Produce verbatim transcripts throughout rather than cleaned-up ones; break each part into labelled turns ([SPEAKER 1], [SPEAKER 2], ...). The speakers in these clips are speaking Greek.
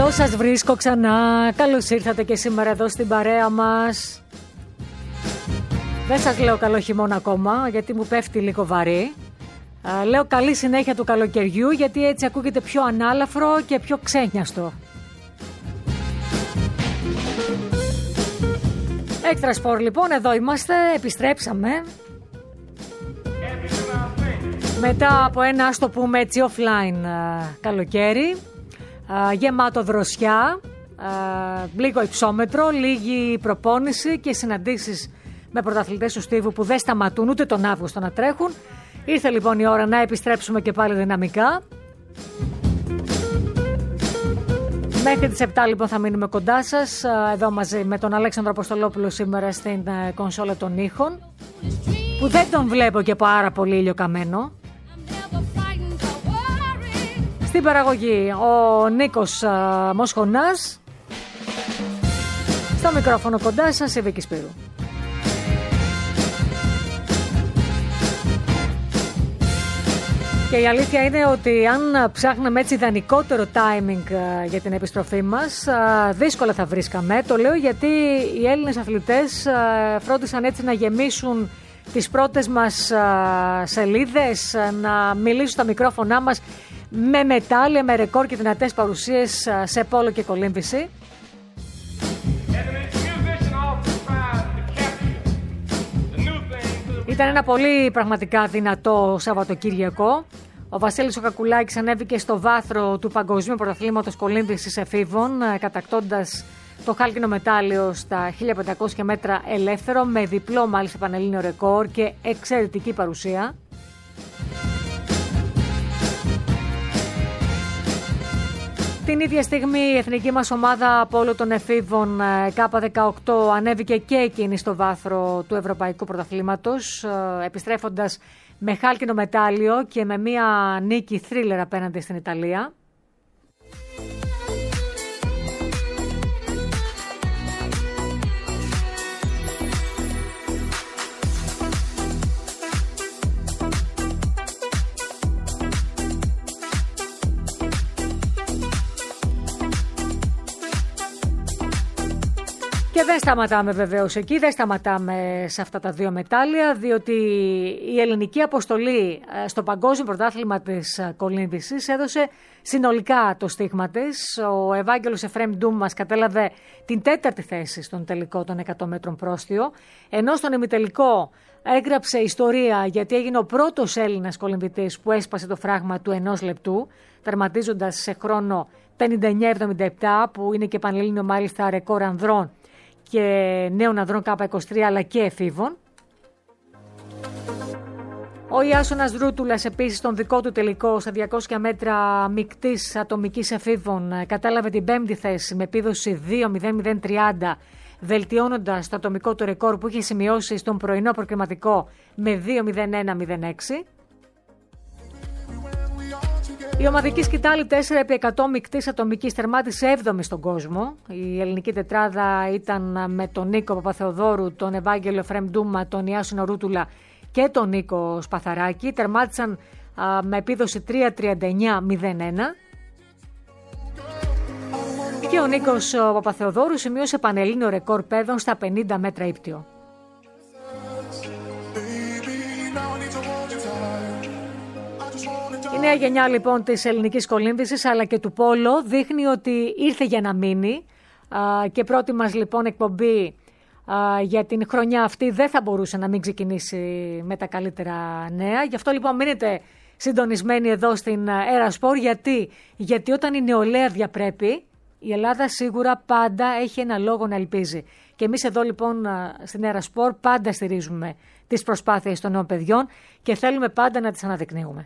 [SPEAKER 1] Πώς σας βρίσκω ξανά, καλώς ήρθατε και σήμερα εδώ στην παρέα μας. Δεν σας λέω καλό χειμώνα ακόμα, γιατί μου πέφτει λίγο βαρύ. Α, λέω καλή συνέχεια του καλοκαιριού, γιατί έτσι ακούγεται πιο ανάλαφρο και πιο ξένιαστο. Έξτρα σπορ λοιπόν, εδώ είμαστε, επιστρέψαμε. Μετά από ένα, ας το πούμε έτσι, offline α, καλοκαίρι, α, γεμάτο δροσιά, α, λίγο υψόμετρο, λίγη προπόνηση και συναντήσεις με πρωταθλητές του στίβου που δεν σταματούν ούτε τον Αύγουστο να τρέχουν. Ήρθε λοιπόν η ώρα να επιστρέψουμε και πάλι δυναμικά. Μέχρι τις επτά λοιπόν θα μείνουμε κοντά σας, εδώ μαζί με τον Αλέξανδρο Αποστολόπουλο σήμερα στην κονσόλα των ήχων, που δεν τον βλέπω και πάρα πολύ ηλιοκαμένο. Στην παραγωγή ο Νίκος α, Μοσχονάς, στο μικρόφωνο κοντά σας η Βίκη Σπύρου. Και η αλήθεια είναι ότι αν ψάχναμε έτσι ιδανικότερο timing για την επιστροφή μας, δύσκολα θα βρίσκαμε. Το λέω γιατί οι Έλληνες αθλητές φρόντισαν έτσι να γεμίσουν τις πρώτες μας σελίδες, να μιλήσουν στα μικρόφωνά μας με μετάλλια, με ρεκόρ και δυνατές παρουσίες σε πόλο και κολύμβηση. Ήταν ένα πολύ πραγματικά δυνατό Σαββατοκύριακο. Ο Βασίλης ο Κακουλάκης ανέβηκε στο βάθρο του Παγκοσμίου Πρωταθλήματος Κολύμβησης Εφήβων, κατακτώντας το χάλκινο μετάλλιο στα χίλια πεντακόσια μέτρα ελεύθερο, με διπλό μάλιστα πανελλήνιο ρεκόρ και εξαιρετική παρουσία. Την ίδια στιγμή η εθνική μας ομάδα από όλο των εφήβων Κάπα δεκαοκτώ ανέβηκε και εκείνη στο βάθρο του Ευρωπαϊκού Πρωταθλήματος, επιστρέφοντας με χάλκινο μετάλλιο και με μια νίκη θρίλερ απέναντι στην Ιταλία. Και δεν σταματάμε βεβαίως εκεί, δεν σταματάμε σε αυτά τα δύο μετάλλια, διότι η ελληνική αποστολή στο Παγκόσμιο Πρωτάθλημα της Κολύμβησης έδωσε συνολικά το στίγμα της. Ο Ευάγγελος Εφραίμ Ντούμ μας κατέλαβε την τέταρτη θέση στον τελικό των εκατό μέτρων πρόστιο, ενώ στον ημιτελικό έγραψε ιστορία γιατί έγινε ο πρώτος Έλληνας κολυμβητής που έσπασε το φράγμα του ενός λεπτού, τερματίζοντας σε χρόνο πενήντα εννιά εβδομήντα επτά, που είναι και πανελλήνιο μάλιστα ρεκόρ ανδρών και νέων ανδρών Κάπα είκοσι τρία αλλά και εφήβων. Ο Ιάσονας Ρούτουλας επίσης στον δικό του τελικό στα διακόσια μέτρα μικτής ατομικής εφήβων κατάλαβε την πέμπτη θέση με επίδοση δύο μηδέν μηδέν τριάντα, βελτιώνοντας το ατομικό του ρεκόρ που είχε σημειώσει στον πρωινό προκριματικό με δύο μηδέν ένα μηδέν έξι. Η ομαδική σκητάλη τέσσερα επί εκατό μικτής ατομικής τερμάτισε έβδομη στον κόσμο. Η ελληνική τετράδα ήταν με τον Νίκο Παπαθεοδόρου, τον Ευάγγελο Εφραίμ Ντούμα, τον Ιάσονο Ρούτουλα και τον Νίκο Σπαθαράκη. Τερμάτισαν α, με επίδοση τρία τριάντα εννιά μηδέν ένα. Και ο Νίκος ο Παπαθεοδόρου σημείωσε πανελλήνιο ρεκόρ παιδών στα πενήντα μέτρα ύπτιο. Η νέα γενιά λοιπόν της ελληνικής κολύμβησης αλλά και του πόλο δείχνει ότι ήρθε για να μείνει, και πρώτη μας λοιπόν εκπομπή για την χρονιά αυτή δεν θα μπορούσε να μην ξεκινήσει με τα καλύτερα νέα. Γι' αυτό λοιπόν μείνετε συντονισμένοι εδώ στην Air Sport. Γιατί? Γιατί όταν η νεολαία διαπρέπει, η Ελλάδα σίγουρα πάντα έχει ένα λόγο να ελπίζει. Και εμείς εδώ λοιπόν στην Air Sport πάντα στηρίζουμε τις προσπάθειες των νέων παιδιών και θέλουμε πάντα να τις αναδεικνύουμε.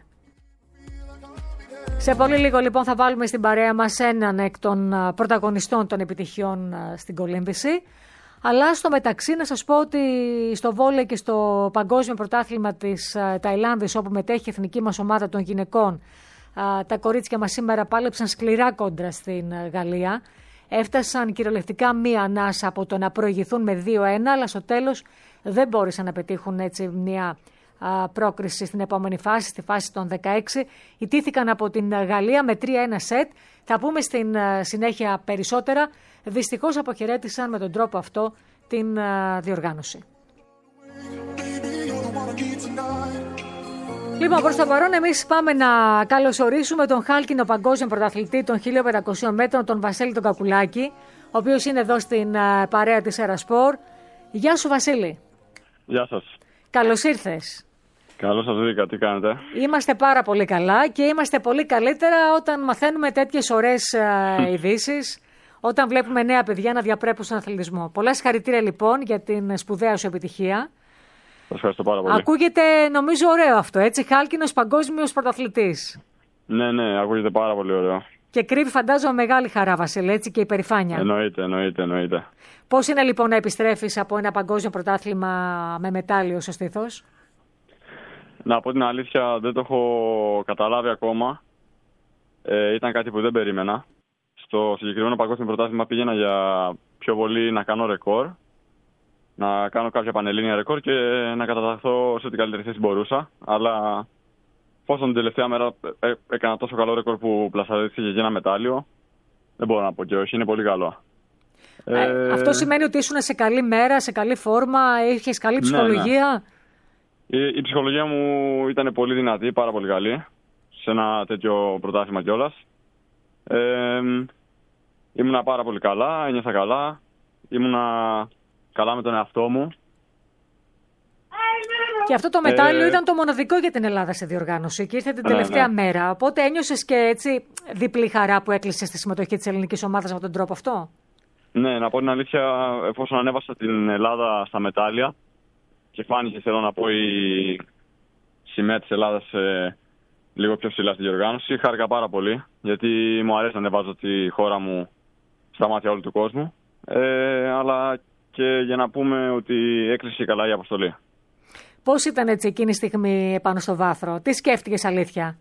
[SPEAKER 1] Σε πολύ λίγο λοιπόν θα βάλουμε στην παρέα μας έναν εκ των πρωταγωνιστών των επιτυχιών στην κολύμβηση. Αλλά στο μεταξύ να σας πω ότι στο βόλεϊ και στο Παγκόσμιο Πρωτάθλημα της Ταϊλάνδης, όπου μετέχει η εθνική μας ομάδα των γυναικών, τα κορίτσια μας σήμερα πάλεψαν σκληρά κόντρα στην Γαλλία. Έφτασαν κυριολεκτικά μία ανάσα από το να προηγηθούν με δύο ένα, αλλά στο τέλος δεν μπόρεσαν να πετύχουν έτσι μία πρόκριση στην επόμενη φάση, στη φάση των δεκαέξι. Ιτήθηκαν από την Γαλλία με τρία ένα σετ, Θα πούμε στην συνέχεια περισσότερα. Δυστυχώς αποχαιρέτησαν με τον τρόπο αυτό την διοργάνωση. Λοιπόν, προς το παρόν εμείς πάμε να καλωσορίσουμε τον χάλκινο παγκόσμιο πρωταθλητή των χίλια πεντακοσίων μέτρων, τον Βασίλη τον Κακουλάκη, ο οποίος είναι εδώ στην παρέα της Ερασπορ. Γεια σου Βασίλη.
[SPEAKER 2] Γεια σας.
[SPEAKER 1] Καλώς ήρθες.
[SPEAKER 2] Καλώς σας βρήκα, τι κάνετε?
[SPEAKER 1] Είμαστε πάρα πολύ καλά και είμαστε πολύ καλύτερα όταν μαθαίνουμε τέτοιες ωραίες ειδήσεις, όταν βλέπουμε νέα παιδιά να διαπρέπουν στον αθλητισμό. Πολλά συγχαρητήρια λοιπόν για την σπουδαία σου επιτυχία.
[SPEAKER 2] Σας ευχαριστώ πάρα πολύ.
[SPEAKER 1] Ακούγεται νομίζω ωραίο αυτό, έτσι, χάλκινος παγκόσμιος πρωταθλητής.
[SPEAKER 2] Ναι, ναι, ακούγεται πάρα πολύ ωραίο.
[SPEAKER 1] Και κρύβει φαντάζομαι μεγάλη χαρά Βασίλη, έτσι, και υπερηφάνεια.
[SPEAKER 2] Εννοείται, εννοείται, εννοείται.
[SPEAKER 1] Πώς είναι λοιπόν να επιστρέφεις από ένα παγκόσμιο πρωτάθλημα με μετάλλιο στο στήθος?
[SPEAKER 2] Να πω την αλήθεια, δεν το έχω καταλάβει ακόμα. Ε, ήταν κάτι που δεν περίμενα. Στο συγκεκριμένο παγκόσμιο πρωτάθλημα πήγαινα για πιο πολύ να κάνω ρεκόρ, να κάνω κάποια πανελλήνια ρεκόρ και να καταταχθώ σε ό,τι καλύτερη θέση μπορούσα. Αλλά εφόσον την τελευταία μέρα έκανα τόσο καλό ρεκόρ που πλασαρίστηκε για ένα μετάλλιο, δεν μπορώ να πω και όχι, είναι πολύ καλό.
[SPEAKER 1] Ε, ε, αυτό σημαίνει ότι ήσουν σε καλή μέρα, σε καλή φόρμα, είχες καλή ψυχολογία?
[SPEAKER 2] Ναι, ναι. Η, η ψυχολογία μου ήταν πολύ δυνατή, πάρα πολύ καλή, σε ένα τέτοιο πρωτάθλημα κιόλας. Ε, ήμουνα πάρα πολύ καλά, ένιωσα καλά, ήμουνα καλά με τον εαυτό μου.
[SPEAKER 1] Και αυτό το μετάλλιο ε... ήταν το μοναδικό για την Ελλάδα σε διοργάνωση και ήρθε την τελευταία ναι, ναι. μέρα. Οπότε ένιωσες και έτσι διπλή χαρά που έκλεισες στη συμμετοχή της ελληνικής ομάδας με τον τρόπο αυτό?
[SPEAKER 2] Ναι, να πω την αλήθεια, εφόσον ανέβασα την Ελλάδα στα μετάλλια και φάνηκε, θέλω να πω, η σημαία της Ελλάδας ε, λίγο πιο ψηλά στη διοργάνωση, χάρηκα πάρα πολύ, γιατί μου αρέσει να ανεβάζω τη χώρα μου στα μάτια όλου του κόσμου, ε, αλλά και για να πούμε ότι έκλεισε καλά η αποστολή.
[SPEAKER 1] Πώς ήταν έτσι εκείνη η στιγμή επάνω στο βάθρο? Τι σκέφτηκες αλήθεια?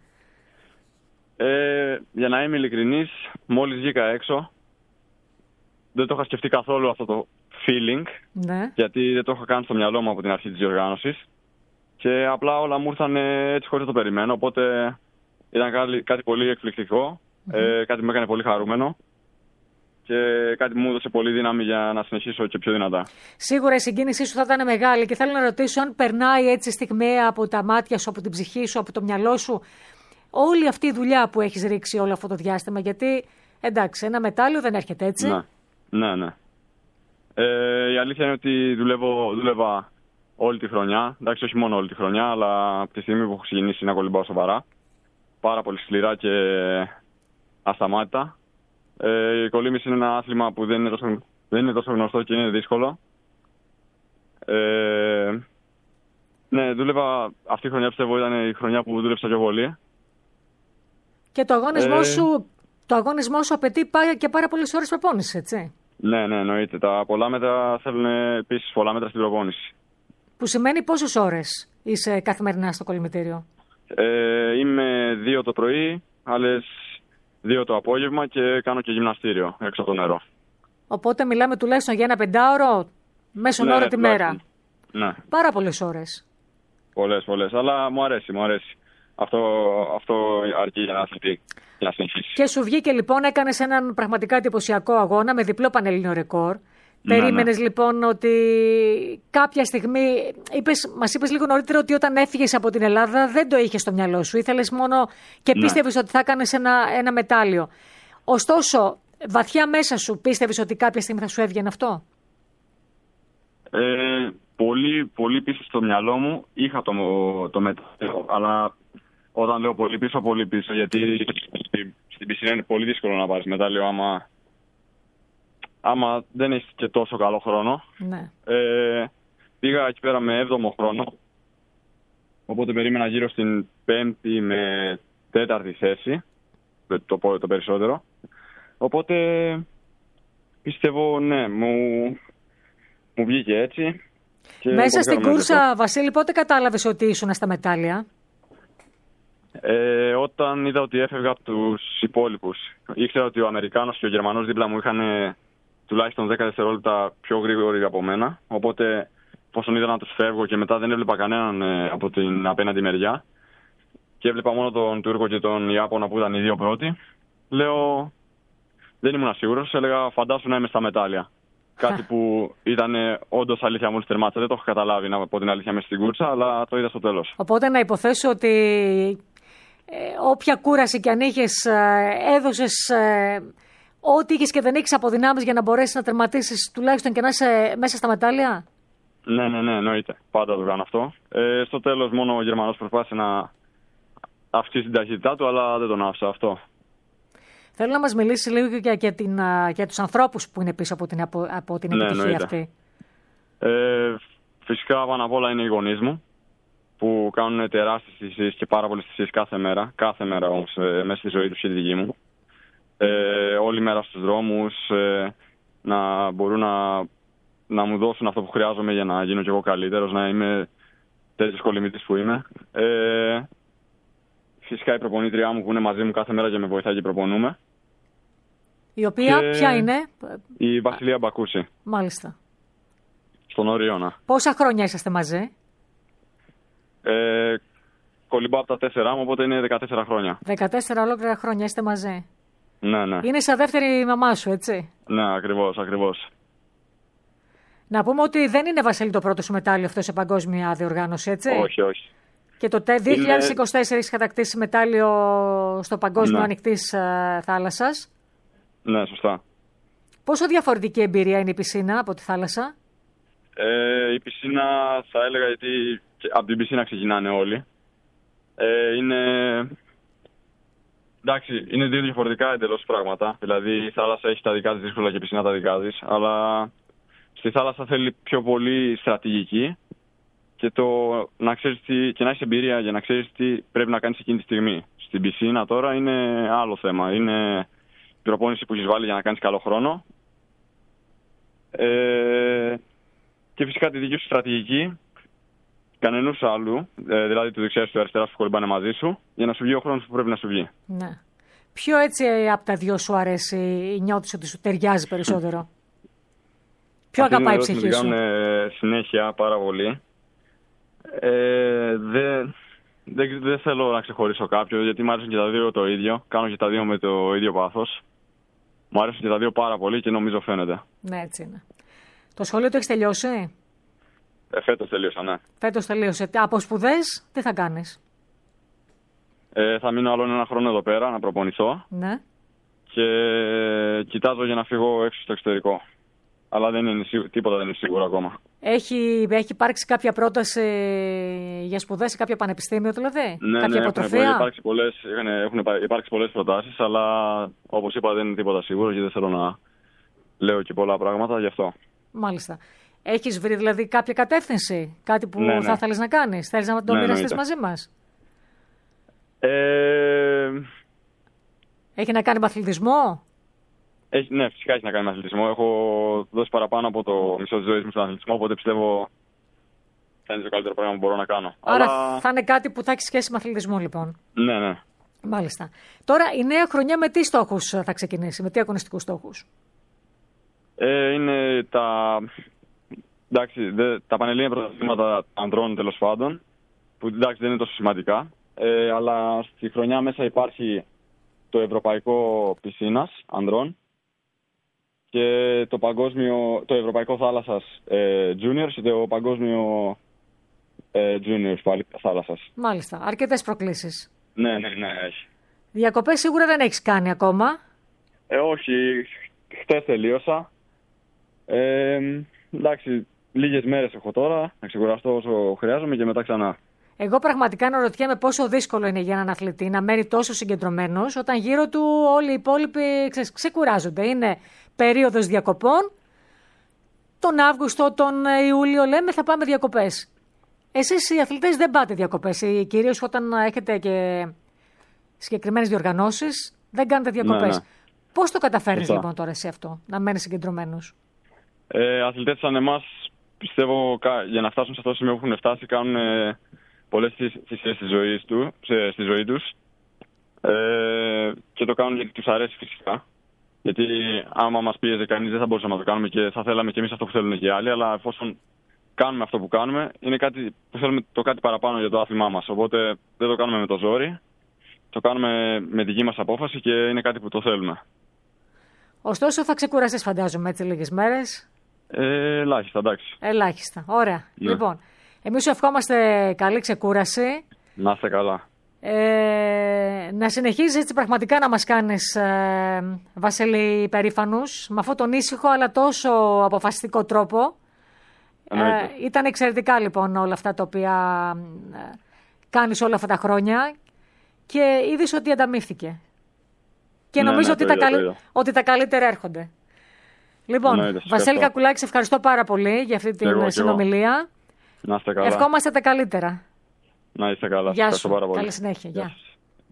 [SPEAKER 2] Ε, για να είμαι ειλικρινής, μόλις βγήκα έξω, δεν το είχα σκεφτεί καθόλου αυτό το feeling, ναι. Γιατί δεν το είχα κάνει στο μυαλό μου από την αρχή της διοργάνωσης και απλά όλα μου ήρθαν έτσι χωρίς να το περιμένω, οπότε ήταν κάτι, κάτι πολύ εκπληκτικό, mm-hmm. ε, κάτι που με έκανε πολύ χαρούμενο και κάτι που μου έδωσε πολύ δύναμη για να συνεχίσω και πιο δυνατά. Σίγουρα
[SPEAKER 1] η συγκίνησή σου θα ήταν μεγάλη και θέλω να ρωτήσω αν περνάει έτσι στιγμιαία από τα μάτια σου, από την ψυχή σου, από το μυαλό σου όλη αυτή η δουλειά που έχεις ρίξει όλο αυτό το διάστημα, γιατί εντάξει, ένα μετάλλιο δεν έρχεται έτσι.
[SPEAKER 2] Ναι, ναι, ναι. Ε, η αλήθεια είναι ότι δουλεύω, δούλευα όλη τη χρονιά, εντάξει, όχι μόνο όλη τη χρονιά, αλλά από τη στιγμή που έχω ξεκινήσει να κολυμπάω σοβαρά, πάρα πολύ σκληρά και ασταμάτητα. Ε, η κολύμβηση είναι ένα άθλημα που δεν είναι τόσο, δεν είναι τόσο γνωστό και είναι δύσκολο. Ε, ναι, δούλευα, αυτή η χρονιά πιστεύω ήταν η χρονιά που δούλεψα πιο πολύ.
[SPEAKER 1] Και το αγώνισμό, ε, σου, το αγώνισμό σου απαιτεί και πάρα πολλές ώρες προπόνηση, έτσι?
[SPEAKER 2] Ναι, ναι, εννοείται. Τα πολλά μέτρα θέλουν επίσης πολλά μέτρα στην προπόνηση.
[SPEAKER 1] Που σημαίνει πόσες ώρες είσαι καθημερινά στο κολυμβητήριο?
[SPEAKER 2] Ε, είμαι δύο το πρωί, άλλες δύο το απόγευμα και κάνω και γυμναστήριο έξω από το νερό.
[SPEAKER 1] Οπότε μιλάμε τουλάχιστον για ένα πεντάωρο μέσον ναι, ώρα τη μέρα.
[SPEAKER 2] Ναι.
[SPEAKER 1] Πάρα πολλές ώρες.
[SPEAKER 2] Πολλές, πολλές. Αλλά μου αρέσει, μου αρέσει. Αυτό, αυτό αρκεί για να συνεχίσει.
[SPEAKER 1] Και σου βγήκε λοιπόν, έκανες έναν πραγματικά εντυπωσιακό αγώνα με διπλό πανελλήνιο ρεκόρ. Ναι, περίμενες ναι. λοιπόν ότι κάποια στιγμή, είπες, μας είπες λίγο νωρίτερα ότι όταν έφυγες από την Ελλάδα δεν το είχες στο μυαλό σου, ήθελες μόνο και πίστευες ναι. ότι θα έκανες ένα, ένα μετάλλιο. Ωστόσο, βαθιά μέσα σου πίστευες ότι κάποια στιγμή θα σου έβγαινε αυτό?
[SPEAKER 2] Ε, πολύ, πολύ πίσω στο μυαλό μου είχα το, το μετάλλιο, αλλά όταν λέω πολύ πίσω, πολύ πίσω, γιατί στην πισίνα είναι πολύ δύσκολο να πάρεις μετάλλιο άμα... άμα δεν έχει και τόσο καλό χρόνο.
[SPEAKER 1] Ναι.
[SPEAKER 2] Ε, πήγα εκεί πέρα με έβδομο χρόνο. Οπότε περίμενα γύρω στην πέμπτη με τέταρτη θέση. Το, το, το περισσότερο. Οπότε πιστεύω ναι, μου, μου βγήκε έτσι.
[SPEAKER 1] Και μέσα στην κούρσα, Βασίλη, πότε κατάλαβες ότι ήσουν στα μετάλλια?
[SPEAKER 2] Ε, όταν είδα ότι έφευγα από τους υπόλοιπους. Ήξερα ότι ο Αμερικάνος και ο Γερμανός δίπλα μου είχαν τουλάχιστον δέκα δευτερόλεπτα πιο γρήγοροι από μένα. Οπότε, εφόσον είδα να τους φεύγω και μετά δεν έβλεπα κανέναν ε, από την απέναντι μεριά και έβλεπα μόνο τον Τούρκο και τον Ιάπωνα που ήταν οι δύο πρώτοι, λέω, δεν ήμουν σίγουρος, έλεγα φαντάσου να είμαι στα μετάλλια. Κάτι που ήταν όντως αλήθεια μόλις τερμάτισα. Δεν το έχω καταλάβει, να πω την αλήθεια, μέσα στην κούρσα, αλλά το είδα στο τέλος.
[SPEAKER 1] Οπότε να υποθέσω ότι ε, όποια κούραση κι αν είχες, ε, έδωσες ε, ό,τι είχες και δεν είχες αποδυνάμεις για να μπορέσεις να τερματίσεις τουλάχιστον και να είσαι μέσα στα μετάλλια.
[SPEAKER 2] Ναι, ναι, ναι, εννοείται. Πάντα το κάνω αυτό. Ε, στο τέλος μόνο ο Γερμανός προσπάθησε να αυξήσει την ταχύτητά του, αλλά δεν τον άφησα αυτό.
[SPEAKER 1] Θέλω να μας μιλήσει λίγο και για, την, για τους ανθρώπους που είναι πίσω από την, από, από την
[SPEAKER 2] ναι,
[SPEAKER 1] επιτυχία
[SPEAKER 2] εννοείται.
[SPEAKER 1] αυτή.
[SPEAKER 2] Ε, φυσικά πάνω απ' όλα είναι οι γονείς μου, που κάνουν τεράστιες θυσίες και πάρα πολλές θυσίες κάθε μέρα. Κάθε μέρα όμως, ε, μέσα στη ζωή τους και τη δική μου. Ε, όλη μέρα στους δρόμους, ε, να μπορούν να, να μου δώσουν αυτό που χρειάζομαι για να γίνω κι εγώ καλύτερος, να είμαι τέτοιος κολυμβητής που είμαι. Ε, φυσικά η προπονήτριά μου που είναι μαζί μου κάθε μέρα και με βοηθάει και προπονούμε.
[SPEAKER 1] Η οποία
[SPEAKER 2] και
[SPEAKER 1] ποια είναι?
[SPEAKER 2] Η Βασιλεία Μπακούση.
[SPEAKER 1] Μάλιστα.
[SPEAKER 2] Στον Οριώνα.
[SPEAKER 1] Πόσα χρόνια είσαστε μαζί?
[SPEAKER 2] Ε, κολυμπάω από τα τέσσερα μου, οπότε είναι δεκατέσσερα χρόνια.
[SPEAKER 1] δεκατέσσερα ολόκληρα χρόνια είστε μαζί.
[SPEAKER 2] Ναι, ναι.
[SPEAKER 1] Είναι σαν δεύτερη μαμά σου, έτσι.
[SPEAKER 2] Ναι, ακριβώς, ακριβώς.
[SPEAKER 1] Να πούμε ότι δεν είναι, Βασίλη, το πρώτο σου μετάλλιο αυτό σε παγκόσμια διοργάνωση, έτσι.
[SPEAKER 2] Όχι, όχι.
[SPEAKER 1] Και το δύο χιλιάδες είκοσι τέσσερα έχει κατακτήσει μετάλλιο στο Παγκόσμιο
[SPEAKER 2] ναι.
[SPEAKER 1] Ανοιχτής uh, Θάλασσας.
[SPEAKER 2] Ναι, σωστά.
[SPEAKER 1] Πόσο διαφορετική εμπειρία είναι η πισίνα από τη θάλασσα?
[SPEAKER 2] Ε, η πισίνα θα έλεγα, γιατί από την πισίνα ξεκινάνε όλοι. Ε, είναι... Εντάξει, είναι δύο διαφορετικά εντελώς πράγματα. Δηλαδή η θάλασσα έχει τα δικά της δύσκολα και η πισίνα τα δικά της. Αλλά στη θάλασσα θέλει πιο πολύ στρατηγική και, το να ξέρεις τι, και να έχεις εμπειρία για να ξέρεις τι πρέπει να κάνεις εκείνη τη στιγμή. Στην πισίνα τώρα είναι άλλο θέμα. Είναι η προπόνηση που έχεις βάλει για να κάνεις καλό χρόνο. Ε, και φυσικά τη δική σου στρατηγική, κανενός άλλου, ε, δηλαδή του δεξιάς του αριστεράς που κολυμπάνε μαζί σου, για να σου βγει ο χρόνος που πρέπει να σου βγει.
[SPEAKER 1] Ναι. Ποιο έτσι από τα δυο σου αρέσει ή νιώθεις ότι σου ταιριάζει περισσότερο? Ποιο
[SPEAKER 2] αυτή
[SPEAKER 1] αγαπάει η ψυχή σου?
[SPEAKER 2] Κάνουν συνέχεια πάρα πολύ. Ε, δεν δε, δε θέλω να ξεχωρίσω κάποιο, γιατί μου αρέσουν και τα δύο το ίδιο. Κάνω και τα δύο με το ίδιο πάθος. Μου αρέσουν και τα δύο πάρα πολύ και νομίζω φαίνεται.
[SPEAKER 1] Ναι, έτσι είναι. Το σχολείο το έχεις τελειώσει?
[SPEAKER 2] Ε, φέτος τελείωσα, ναι.
[SPEAKER 1] Φέτος τελείωσε. Από σπουδές τι θα κάνεις?
[SPEAKER 2] Ε, θα μείνω άλλο ένα χρόνο εδώ πέρα να προπονηθώ.
[SPEAKER 1] Ναι.
[SPEAKER 2] Και κοιτάζω για να φύγω έξω στο εξωτερικό. Αλλά δεν είναι, τίποτα δεν είναι σίγουρο ακόμα.
[SPEAKER 1] Έχει, έχει υπάρξει κάποια πρόταση για σπουδές σε κάποιο πανεπιστήμιο, δηλαδή?
[SPEAKER 2] Ναι,
[SPEAKER 1] κάποια
[SPEAKER 2] ναι,
[SPEAKER 1] υποτροφία?
[SPEAKER 2] Έχουν υπάρξει πολλές, έχουν υπάρξει πολλές προτάσεις, αλλά όπως είπα δεν είναι τίποτα σίγουρο και δεν θέλω να λέω και πολλά πράγματα γι' αυτό.
[SPEAKER 1] Μάλιστα. Έχεις βρει δηλαδή κάποια κατεύθυνση, κάτι που
[SPEAKER 2] ναι, ναι.
[SPEAKER 1] θα ήθελες να κάνεις? Θέλεις να το
[SPEAKER 2] ναι,
[SPEAKER 1] μοιραστείς
[SPEAKER 2] ναι,
[SPEAKER 1] μαζί μας?
[SPEAKER 2] Ε...
[SPEAKER 1] Έχει να κάνει με αθλητισμό?
[SPEAKER 2] Έχει, ναι, φυσικά έχει να κάνει με αθλητισμό. Έχω δώσει παραπάνω από το μισό της ζωής μου στον αθλητισμό, οπότε πιστεύω θα είναι το καλύτερο πράγμα που μπορώ να κάνω.
[SPEAKER 1] Άρα
[SPEAKER 2] Αλλά...
[SPEAKER 1] θα είναι κάτι που θα έχει σχέση με αθλητισμό, λοιπόν.
[SPEAKER 2] Ναι, ναι.
[SPEAKER 1] Μάλιστα. Τώρα η νέα χρονιά με τι στόχους θα ξεκινήσει, με τι αγωνιστικούς στόχους?
[SPEAKER 2] Ε, είναι τα... Εντάξει, δε, τα πανελλήνια πρωταθλήματα ανδρών τέλος πάντων, που εντάξει δεν είναι τόσο σημαντικά, ε, αλλά στη χρονιά μέσα υπάρχει το Ευρωπαϊκό Πισίνας ανδρών και το, παγκόσμιο, το Ευρωπαϊκό Θάλασσας ε, Juniors και το Παγκόσμιο ε, Juniors πάλι Θάλασσας.
[SPEAKER 1] Μάλιστα. Αρκετές προκλήσεις.
[SPEAKER 2] Ναι, ναι, ναι, έχει.
[SPEAKER 1] Διακοπές σίγουρα δεν έχεις κάνει ακόμα.
[SPEAKER 2] Ε, όχι, χτες τελείωσα. Ε, εντάξει, λίγες μέρες έχω τώρα, να ξεκουραστώ όσο χρειάζομαι και μετά ξανά.
[SPEAKER 1] Εγώ πραγματικά αναρωτιέμαι πόσο δύσκολο είναι για έναν αθλητή να μένει τόσο συγκεντρωμένος όταν γύρω του όλοι οι υπόλοιποι ξε, ξεκουράζονται. Είναι περίοδος διακοπών. Τον Αύγουστο, τον Ιούλιο λέμε θα πάμε διακοπές. Εσείς οι αθλητές δεν πάτε διακοπές. Κυρίως όταν έχετε και συγκεκριμένες διοργανώσεις δεν κάνετε διακοπές. Ναι, ναι. Πώς το καταφέρνεις Φωστά. λοιπόν τώρα εσύ αυτό, να μένεις συγκεντρωμένος?
[SPEAKER 2] Ε, αθλητές σαν εμάς, πιστεύω για να φτάσουν σε αυτό το σημείο που έχουν φτάσει, κάνουν ε, πολλές θυσίες στη ζωή, του, σε, στη ζωή τους ε, και το κάνουν γιατί τους αρέσει φυσικά. Γιατί άμα μας πίεζε κανείς δεν θα μπορούσαμε να το κάνουμε και θα θέλαμε και εμείς αυτό που θέλουν και οι άλλοι, αλλά εφόσον κάνουμε αυτό που κάνουμε, είναι κάτι που θέλουμε το κάτι παραπάνω για το άθλημά μας. Οπότε δεν το κάνουμε με το ζόρι το κάνουμε με δική μας απόφαση και είναι κάτι που το θέλουμε.
[SPEAKER 1] Ωστόσο θα ξεκουραστείς φαντάζομαι έτσι λίγες μέρες.
[SPEAKER 2] Ε, ελάχιστα, εντάξει.
[SPEAKER 1] Ελάχιστα, ωραία.
[SPEAKER 2] Ναι.
[SPEAKER 1] Λοιπόν, εμείς σου ευχόμαστε καλή ξεκούραση.
[SPEAKER 2] Να είστε καλά.
[SPEAKER 1] Ε, να συνεχίζεις έτσι πραγματικά να μας κάνεις, ε, Βασίλη, περήφανους, με αυτόν τον ήσυχο αλλά τόσο αποφασιστικό τρόπο. Ε, ήταν εξαιρετικά λοιπόν όλα αυτά τα οποία ε, κάνεις όλα αυτά τα χρόνια και είδες ότι ανταμείφθηκε. Και
[SPEAKER 2] ναι,
[SPEAKER 1] νομίζω
[SPEAKER 2] ναι,
[SPEAKER 1] ότι,
[SPEAKER 2] το
[SPEAKER 1] τα
[SPEAKER 2] είδα,
[SPEAKER 1] καλύ...
[SPEAKER 2] το
[SPEAKER 1] ότι τα καλύτερα έρχονται. Λοιπόν,
[SPEAKER 2] ναι,
[SPEAKER 1] Βασίλη Κακουλάκη, σε ευχαριστώ πάρα πολύ για αυτή την εγώ, συνομιλία.
[SPEAKER 2] Να είστε καλά.
[SPEAKER 1] Ευχόμαστε τα καλύτερα.
[SPEAKER 2] Να είστε καλά.
[SPEAKER 1] Γεια
[SPEAKER 2] σου. Πάρα πολύ.
[SPEAKER 1] Καλή συνέχεια. Γεια. Γεια.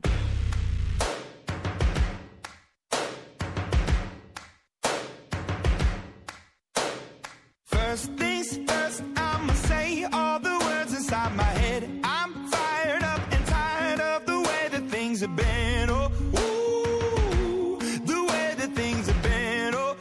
[SPEAKER 3] First things first, I'ma say all the words inside my head. I'm fired up and tired of the way that things have been. Oh, ooh, the way that things have been. Oh,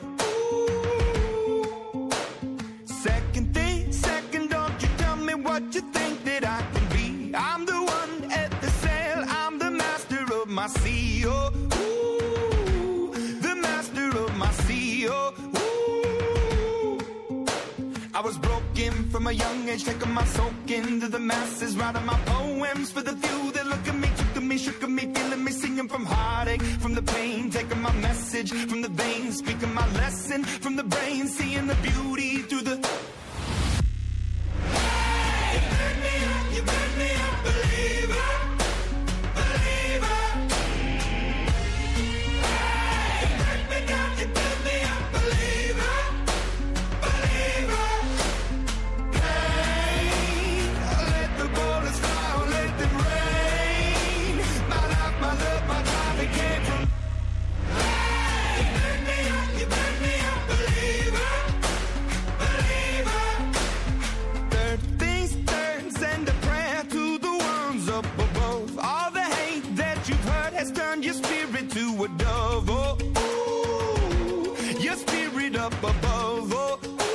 [SPEAKER 3] ooh. Second thing, second, don't you tell me what you think that I can be. I'm the one at the sail, I'm the master of my sea. Oh, ooh, the master of my sea. Oh, I was broken from a young age, taking my soak into the masses, writing my poems for the few that look at me, took at me, shook at me, feeling me, singing from heartache, from the pain, taking my message from the veins, speaking my lesson from the brain, seeing the beauty through the. Hey, you burn me up, you burn me up, believer, believer. Hey, you burn me down, you burn me up, believer. Has turned your spirit to a dove, oh, ooh, your spirit up above, oh,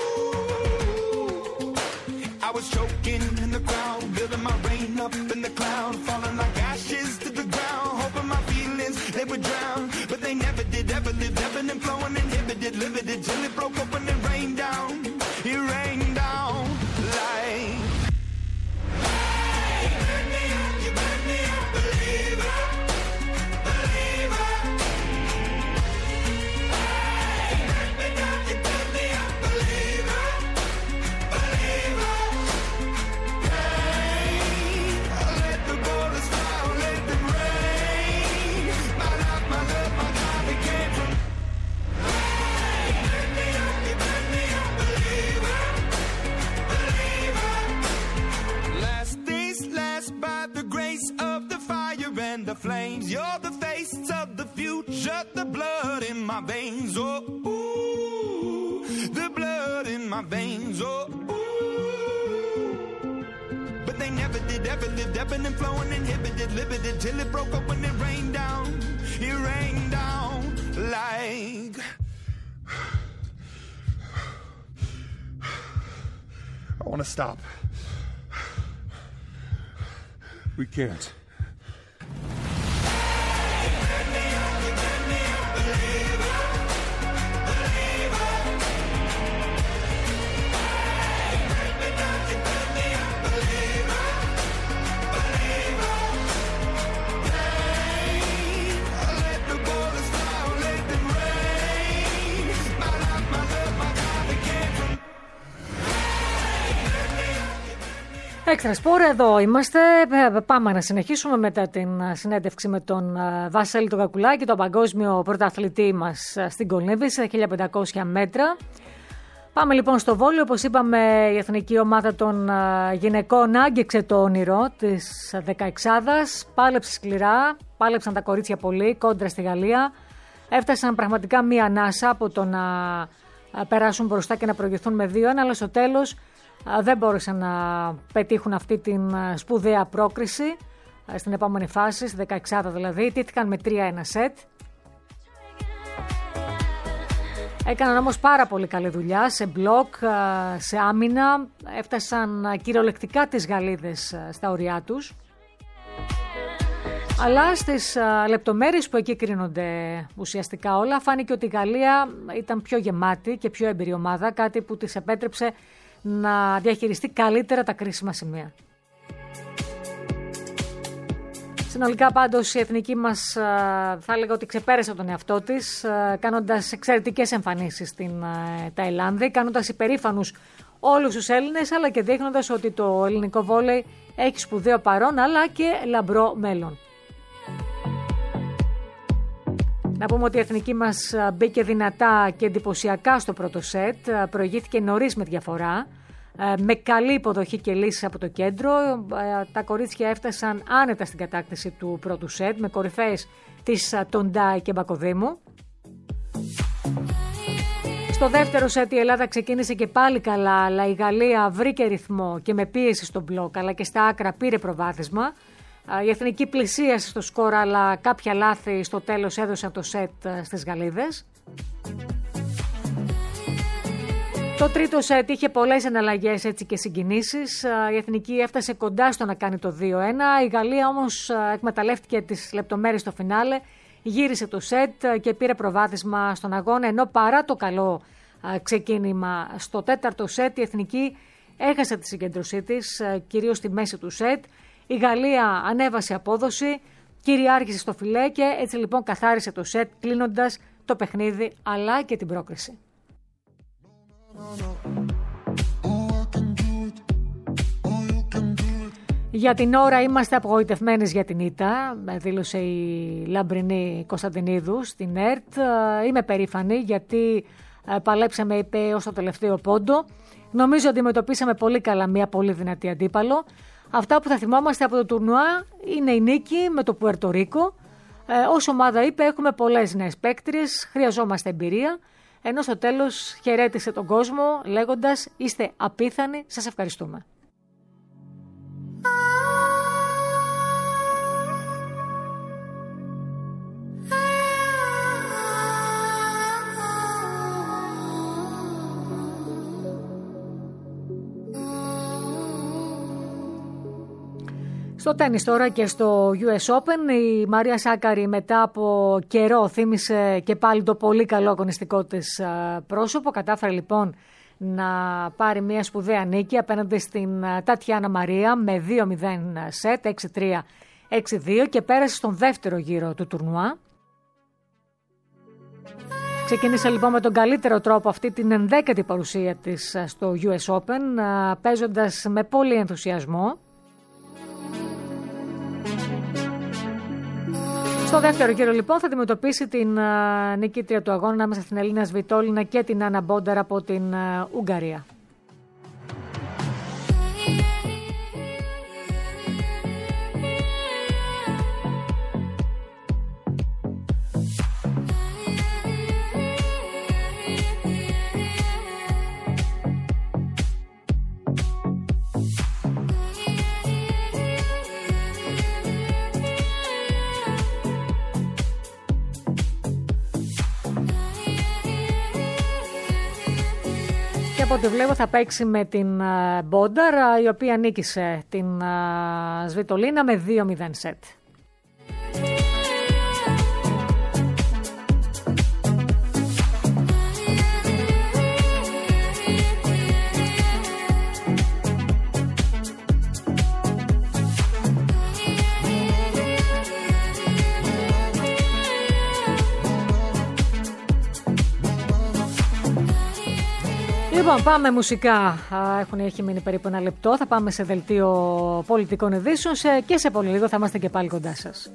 [SPEAKER 3] ooh. I was choking in the crowd, building my rain up in the cloud, falling like ashes to the ground, hoping my feelings, they would drown, but they never did, ever lived, ebbing and flowing, inhibited, limited, till it broke open and rained down, it rained down like. Hey, you burn me up, you burn me up, believer. The flames, you're the face of the future, the blood in my veins, oh, ooh, the blood in my veins, oh, ooh. But they never did, ever lived, ebbing and flowing, inhibited, limited, till it broke up when it rained down, it rained down like.
[SPEAKER 4] I want to stop. We can't.
[SPEAKER 1] Έξτρα Σπορ, εδώ είμαστε. Πάμε να συνεχίσουμε μετά την συνέντευξη με τον Βασίλη τον Κακουλάκη, τον παγκόσμιο πρωταθλητή μας στην κολύμβηση, χίλια πεντακόσια μέτρα. Πάμε λοιπόν στο βόλεϊ. Όπως είπαμε, η εθνική ομάδα των γυναικών άγγιξε το όνειρο της δεκαεξάδας. Πάλεψε σκληρά, πάλεψαν τα κορίτσια πολύ κόντρα στη Γαλλία. Έφτασαν πραγματικά μία ανάσα από το να περάσουν μπροστά και να προηγηθούν με δύο ένα, αλλά στο τέλος δεν μπόρεσαν να πετύχουν αυτή την σπουδαία πρόκριση στην επόμενη φάση, στη δεκαεξάδα δηλαδή. Τύχηκαν με τρία ένα σετ. Έκαναν όμως πάρα πολύ καλή δουλειά σε μπλοκ, σε άμυνα. Έφτασαν κυριολεκτικά τις Γαλλίδες στα ωριά τους. Αλλά στις λεπτομέρειες που εκεί κρίνονται ουσιαστικά όλα, φάνηκε ότι η Γαλλία ήταν πιο γεμάτη και πιο εμπειρή ομάδα, κάτι που της επέτρεψε να διαχειριστεί καλύτερα τα κρίσιμα σημεία. Συνολικά πάντως η εθνική μας θα έλεγα ότι ξεπέρασε τον εαυτό της, κάνοντας εξαιρετικές εμφανίσεις στην Ταϊλάνδη, κάνοντας υπερήφανους όλους τους Έλληνες, αλλά και δείχνοντας ότι το ελληνικό βόλεϊ έχει σπουδαίο παρόν αλλά και λαμπρό μέλλον. Να πούμε ότι η εθνική μας μπήκε δυνατά και εντυπωσιακά στο πρώτο σετ, προηγήθηκε νωρίς με διαφορά, με καλή υποδοχή και λύσεις από το κέντρο. Τα κορίτσια έφτασαν άνετα στην κατάκτηση του πρώτου σετ, με κορυφαίες της Τοντάι και Μπακοδήμου. Στο δεύτερο σετ η Ελλάδα ξεκίνησε και πάλι καλά, αλλά η Γαλλία βρήκε ρυθμό και με πίεση στο μπλοκ, αλλά και στα άκρα πήρε προβάδισμα. Η εθνική πλησίασε στο σκορ, αλλά κάποια λάθη στο τέλος έδωσαν το σετ στις Γαλλίδες. Το τρίτο σετ είχε πολλές εναλλαγές έτσι και συγκινήσεις. Η εθνική έφτασε κοντά στο να κάνει το δύο ένα. Η Γαλλία όμως εκμεταλλεύτηκε τις λεπτομέρειες στο φινάλε, γύρισε το σετ και πήρε προβάδισμα στον αγώνα, ενώ παρά το καλό ξεκίνημα στο τέταρτο σετ η εθνική έχασε τη συγκέντρωσή της, κυρίως στη μέση του σετ. Η Γαλλία ανέβασε απόδοση, κυριάρχησε στο φιλέ και έτσι λοιπόν καθάρισε το σετ, κλείνοντας το παιχνίδι αλλά και την πρόκριση. Για την ώρα είμαστε απογοητευμένες για την ήττα, δήλωσε η Λαμπρινή Κωνσταντινίδου στην ΕΡΤ. Είμαι περήφανη γιατί παλέψαμε, είπε, ως το τελευταίο πόντο. Νομίζω ότι αντιμετωπίσαμε πολύ καλά μια πολύ δυνατή αντίπαλο. Αυτά που θα θυμόμαστε από το τουρνουά είναι η νίκη με το Πουέρτο Ρίκο. Ε, ως ομάδα, είπε, έχουμε πολλές νέες παίκτριες, χρειαζόμαστε εμπειρία. Ενώ στο τέλος χαιρέτησε τον κόσμο λέγοντας «Είστε απίθανοι, σας ευχαριστούμε». Στο τένις τώρα και στο γιου ες Open, η Μαρία Σάκαρη μετά από καιρό θύμισε και πάλι το πολύ καλό αγωνιστικό της πρόσωπο. Κατάφερε λοιπόν να πάρει μια σπουδαία νίκη απέναντι στην Τατιάνα Μαρία με δύο μηδέν σετ, έξι τρία έξι δύο και πέρασε στον δεύτερο γύρο του τουρνουά. Ξεκίνησε λοιπόν με τον καλύτερο τρόπο αυτή την ενδέκατη παρουσία της στο γιου ες Open, παίζοντας με πολύ ενθουσιασμό. Στο δεύτερο γύρο λοιπόν θα αντιμετωπίσει την uh, νικήτρια του αγώνα ανάμεσα στην Ελίνα Σβιτόλινα και την Άννα Μπόνταρ από την uh, Ουγγαρία. Από ό,τι βλέπω θα παίξει με την Μπόνταρ, η οποία νίκησε την Σβιτολίνα με δύο μηδέν σετ. Λοιπόν, πάμε μουσικά. Έχουν, έχει μείνει περίπου ένα λεπτό. Θα πάμε σε δελτίο πολιτικών ειδήσεων και σε πολύ λίγο θα είμαστε και πάλι κοντά σας.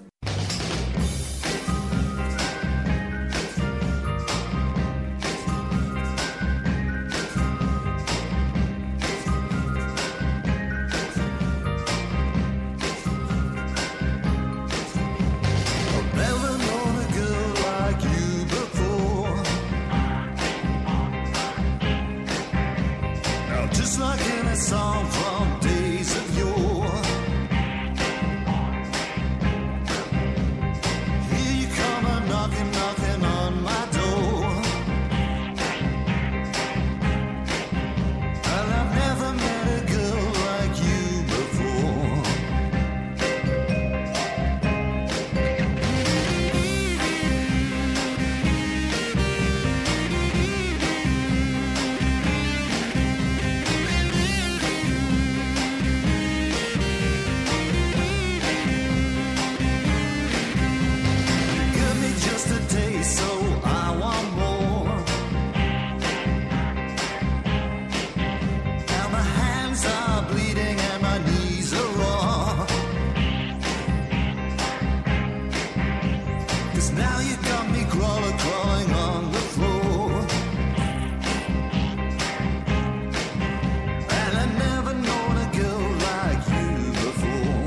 [SPEAKER 3] hands are bleeding and my knees are raw. 'Cause now you got me crawling, crawling on the floor. And I've never known a girl like you before.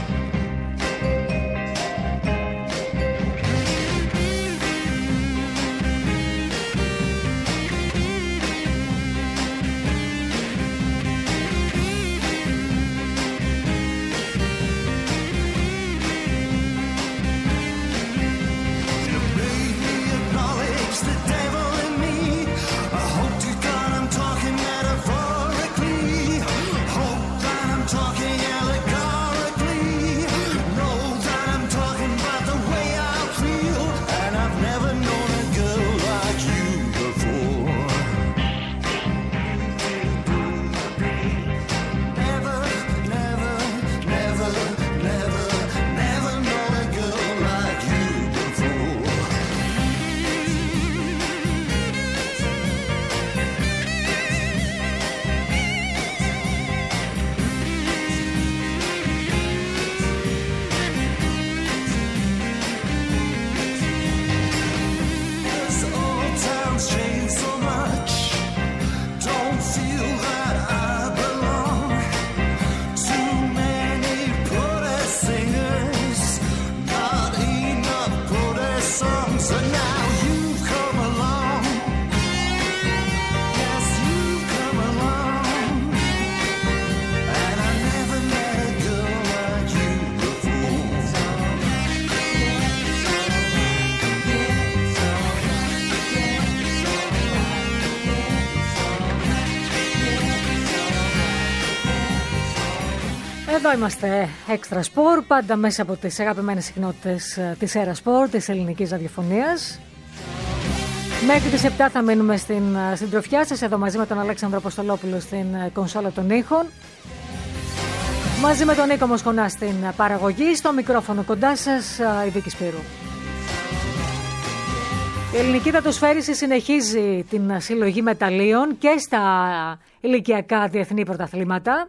[SPEAKER 1] Εδώ είμαστε, Extra Sport, πάντα μέσα από τις αγαπημένες συχνότητες της Era Sport, της ελληνικής ραδιοφωνίας. Μέχρι τις επτά θα μείνουμε στην συντροφιά σας, εδώ μαζί με τον Αλέξανδρο Αποστολόπουλο στην κονσόλα των ήχων. Μαζί με τον Νίκο Μοσχονά στην παραγωγή, στο μικρόφωνο κοντά σας, η Βίκη Σπύρου. Η ελληνική δατοσφαίριση συνεχίζει την συλλογή μεταλλίων και στα ηλικιακά διεθνή πρωταθλήματα.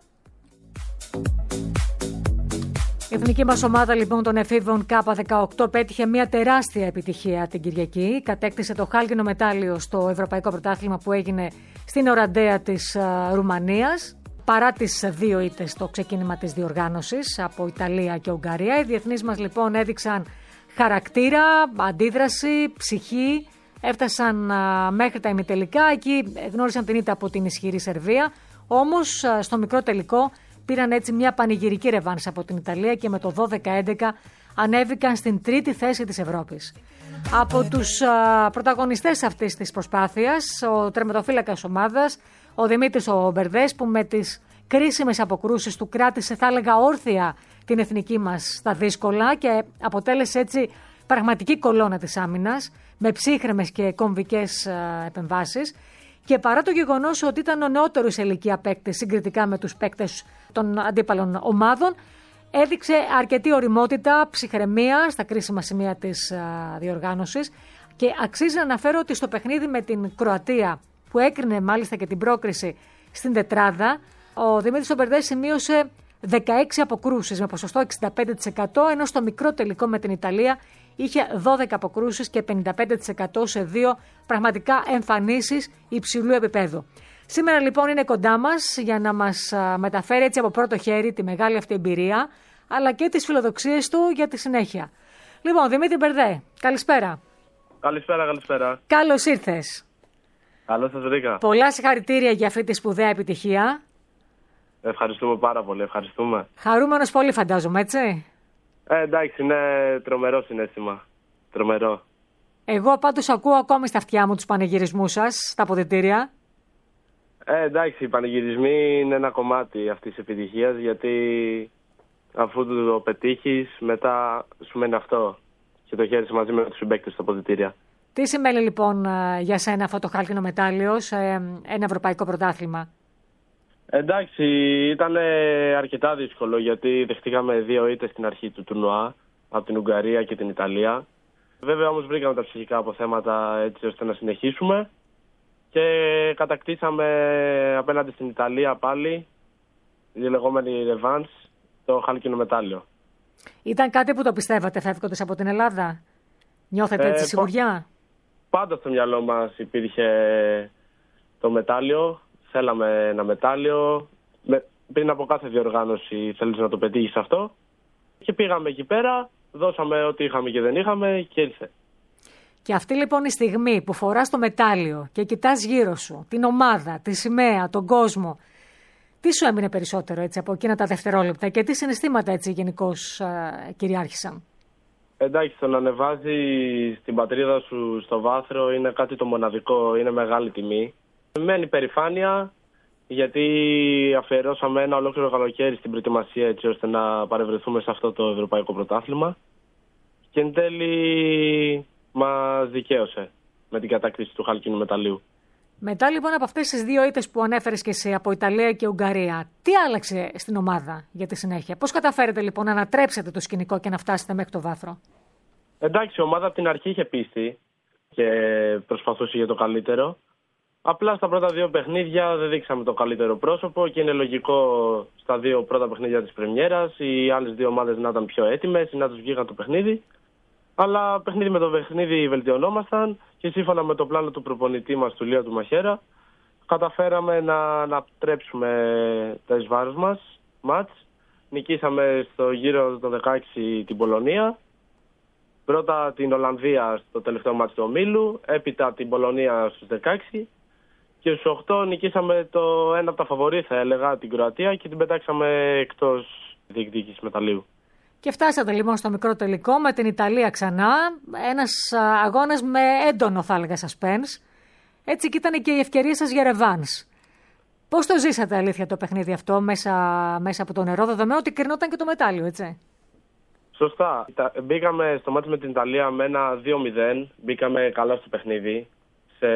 [SPEAKER 1] Η εθνική μας ομάδα λοιπόν των εφήβων Κάπα δεκαοκτώ πέτυχε μια τεράστια επιτυχία την Κυριακή. Κατέκτησε το χάλκινο μετάλλιο στο Ευρωπαϊκό Πρωτάθλημα που έγινε στην Οραντέα της Ρουμανίας. Παρά τις δύο ήττες στο ξεκίνημα της διοργάνωσης από Ιταλία και Ουγγαρία, οι διεθνείς μας λοιπόν έδειξαν χαρακτήρα, αντίδραση, ψυχή. Έφτασαν μέχρι τα ημιτελικά, εκεί γνώρισαν την ήττα από την ισχυρή Σερβία. Όμως στο μικρό τελικό πήραν έτσι μια πανηγυρική ρεβάνς από την Ιταλία και με το δώδεκα έντεκα ανέβηκαν στην τρίτη θέση της Ευρώπης. Από τους α, πρωταγωνιστές αυτής της προσπάθειας, ο τερματοφύλακας ομάδας, ο Δημήτρης ο Μπερδές, που με τις κρίσιμες αποκρούσεις του κράτησε, θα έλεγα, όρθια την εθνική μας στα δύσκολα και αποτέλεσε έτσι πραγματική κολόνα της άμυνας, με ψύχρεμες και κομβικές α, επεμβάσεις. Και παρά το γεγονός ότι ήταν ο νεότερος σε ηλικία παίκτης συγκριτικά με τους παίκτες των αντίπαλων ομάδων, έδειξε αρκετή ωριμότητα, ψυχραιμία στα κρίσιμα σημεία της α, διοργάνωσης και αξίζει να αναφέρω ότι στο παιχνίδι με την Κροατία, που έκρινε μάλιστα και την πρόκριση στην τετράδα, ο Δημήτρης Ομπερδές σημείωσε δεκαέξι αποκρούσεις με ποσοστό εξήντα πέντε τοις εκατό, ενώ στο μικρό τελικό με την Ιταλία είχε δώδεκα αποκρούσεις και πενήντα πέντε τοις εκατό σε δύο πραγματικά εμφανίσεις υψηλού επίπεδου. Σήμερα λοιπόν είναι κοντά μας για να μας μεταφέρει έτσι από πρώτο χέρι τη μεγάλη αυτή εμπειρία, αλλά και τις φιλοδοξίες του για τη συνέχεια. Λοιπόν, Δημήτρη Μπερδέ, καλησπέρα.
[SPEAKER 5] Καλησπέρα, καλησπέρα.
[SPEAKER 1] Καλώς ήρθες.
[SPEAKER 5] Καλώς σας βρήκα.
[SPEAKER 1] Πολλά συγχαρητήρια για αυτή τη σπουδαία επιτυχία.
[SPEAKER 5] Ευχαριστούμε πάρα πολύ, ευχαριστούμε.
[SPEAKER 1] Χαρούμενος πολύ φαντάζομαι, έτσι.
[SPEAKER 5] Ε, εντάξει, είναι τρομερό συναίσθημα. Τρομερό.
[SPEAKER 1] Εγώ πάντως ακούω ακόμη στα αυτιά μου τους πανηγυρισμούς σας, στα αποδυτήρια.
[SPEAKER 5] Ε, εντάξει, οι πανηγυρισμοί είναι ένα κομμάτι αυτής της επιτυχίας, γιατί αφού το πετύχεις, μετά σου μένει αυτό και το χέρι μαζί με τους συμπαίκτες στα αποδυτήρια. Τι
[SPEAKER 1] σημαίνει λοιπόν για σένα αυτό το χάλκινο μετάλλιο σε ένα ευρωπαϊκό πρωτάθλημα?
[SPEAKER 5] Εντάξει, ήταν αρκετά δύσκολο, γιατί δεχτήκαμε δύο ήττες στην αρχή του τουρνουά από την Ουγγαρία και την Ιταλία. Βέβαια όμως βρήκαμε τα ψυχικά αποθέματα έτσι ώστε να συνεχίσουμε και κατακτήσαμε απέναντι στην Ιταλία πάλι η λεγόμενη ρεβάνς, το χάλκινο μετάλλιο.
[SPEAKER 1] Ήταν κάτι που το πιστεύατε φεύγοντας από την Ελλάδα? Νιώθετε έτσι ε, σιγουριά?
[SPEAKER 5] Πάντα στο μυαλό μας υπήρχε το μετάλλιο. Θέλαμε ένα μετάλλιο. Με, πριν από κάθε διοργάνωση θέλεις να το πετύχεις αυτό. Και πήγαμε εκεί πέρα, δώσαμε ό,τι είχαμε και δεν είχαμε και ήρθε.
[SPEAKER 1] Και αυτή λοιπόν η στιγμή που φοράς το μετάλλιο και κοιτάς γύρω σου την ομάδα, τη σημαία, τον κόσμο, τι σου έμεινε περισσότερο έτσι από εκείνα τα δευτερόλεπτα και τι συναισθήματα έτσι γενικώς ε, κυριάρχησαν?
[SPEAKER 5] Εντάξει, το να ανεβάζεις την πατρίδα σου στο βάθρο είναι κάτι το μοναδικό, είναι μεγάλη τιμή. Μένει περηφάνεια, γιατί αφιερώσαμε ένα ολόκληρο καλοκαίρι στην προετοιμασία έτσι ώστε να παρευρεθούμε σε αυτό το ευρωπαϊκό πρωτάθλημα. Και εν τέλει μας δικαίωσε με την κατάκτηση του χάλκινου μεταλλίου.
[SPEAKER 1] Μετά λοιπόν από αυτές τις δύο ήττες που ανέφερες και εσύ από Ιταλία και Ουγγαρία, τι άλλαξε στην ομάδα για τη συνέχεια? Πώς καταφέρετε λοιπόν να ανατρέψετε το σκηνικό και να φτάσετε μέχρι το βάθρο?
[SPEAKER 5] Εντάξει, η ομάδα από την αρχή είχε πίστη και προσπαθούσε για το καλύτερο. Απλά στα πρώτα δύο παιχνίδια δεν δείξαμε το καλύτερο πρόσωπο και είναι λογικό στα δύο πρώτα παιχνίδια της πρεμιέρας οι άλλες δύο ομάδες να ήταν πιο έτοιμες ή να τους βγήκαν το παιχνίδι. Αλλά παιχνίδι με το παιχνίδι βελτιωνόμασταν και σύμφωνα με το πλάνο του προπονητή μας, του Λία του Μαχέρα, καταφέραμε να ανατρέψουμε τα εις βάρος μας μάτς. Νικήσαμε στο γύρο το δεκαέξι την Πολωνία, πρώτα την Ολλανδία στο τελευταίο μάτς του ομίλου, έπειτα την Πολωνία στους δεκαέξι και στους οκτώ νικήσαμε το ένα από τα φαβορί, θα έλεγα, την Κροατία και την πετάξαμε εκτός διεκδίκησης μεταλλίου. Και
[SPEAKER 1] φτάσατε λοιπόν στο μικρό τελικό με την Ιταλία ξανά, ένας αγώνας με έντονο θα έλεγα suspense. Έτσι και ήταν και η ευκαιρία σας για ρεβάνς. Πώς το ζήσατε αλήθεια το παιχνίδι αυτό μέσα, μέσα από το νερό, δεδομένου ότι κρινόταν και το μετάλλιο, έτσι?
[SPEAKER 5] Σωστά. Μπήκαμε στο μάτι με την Ιταλία με ένα δύο μηδέν, μπήκαμε καλά στο παιχνίδι, σε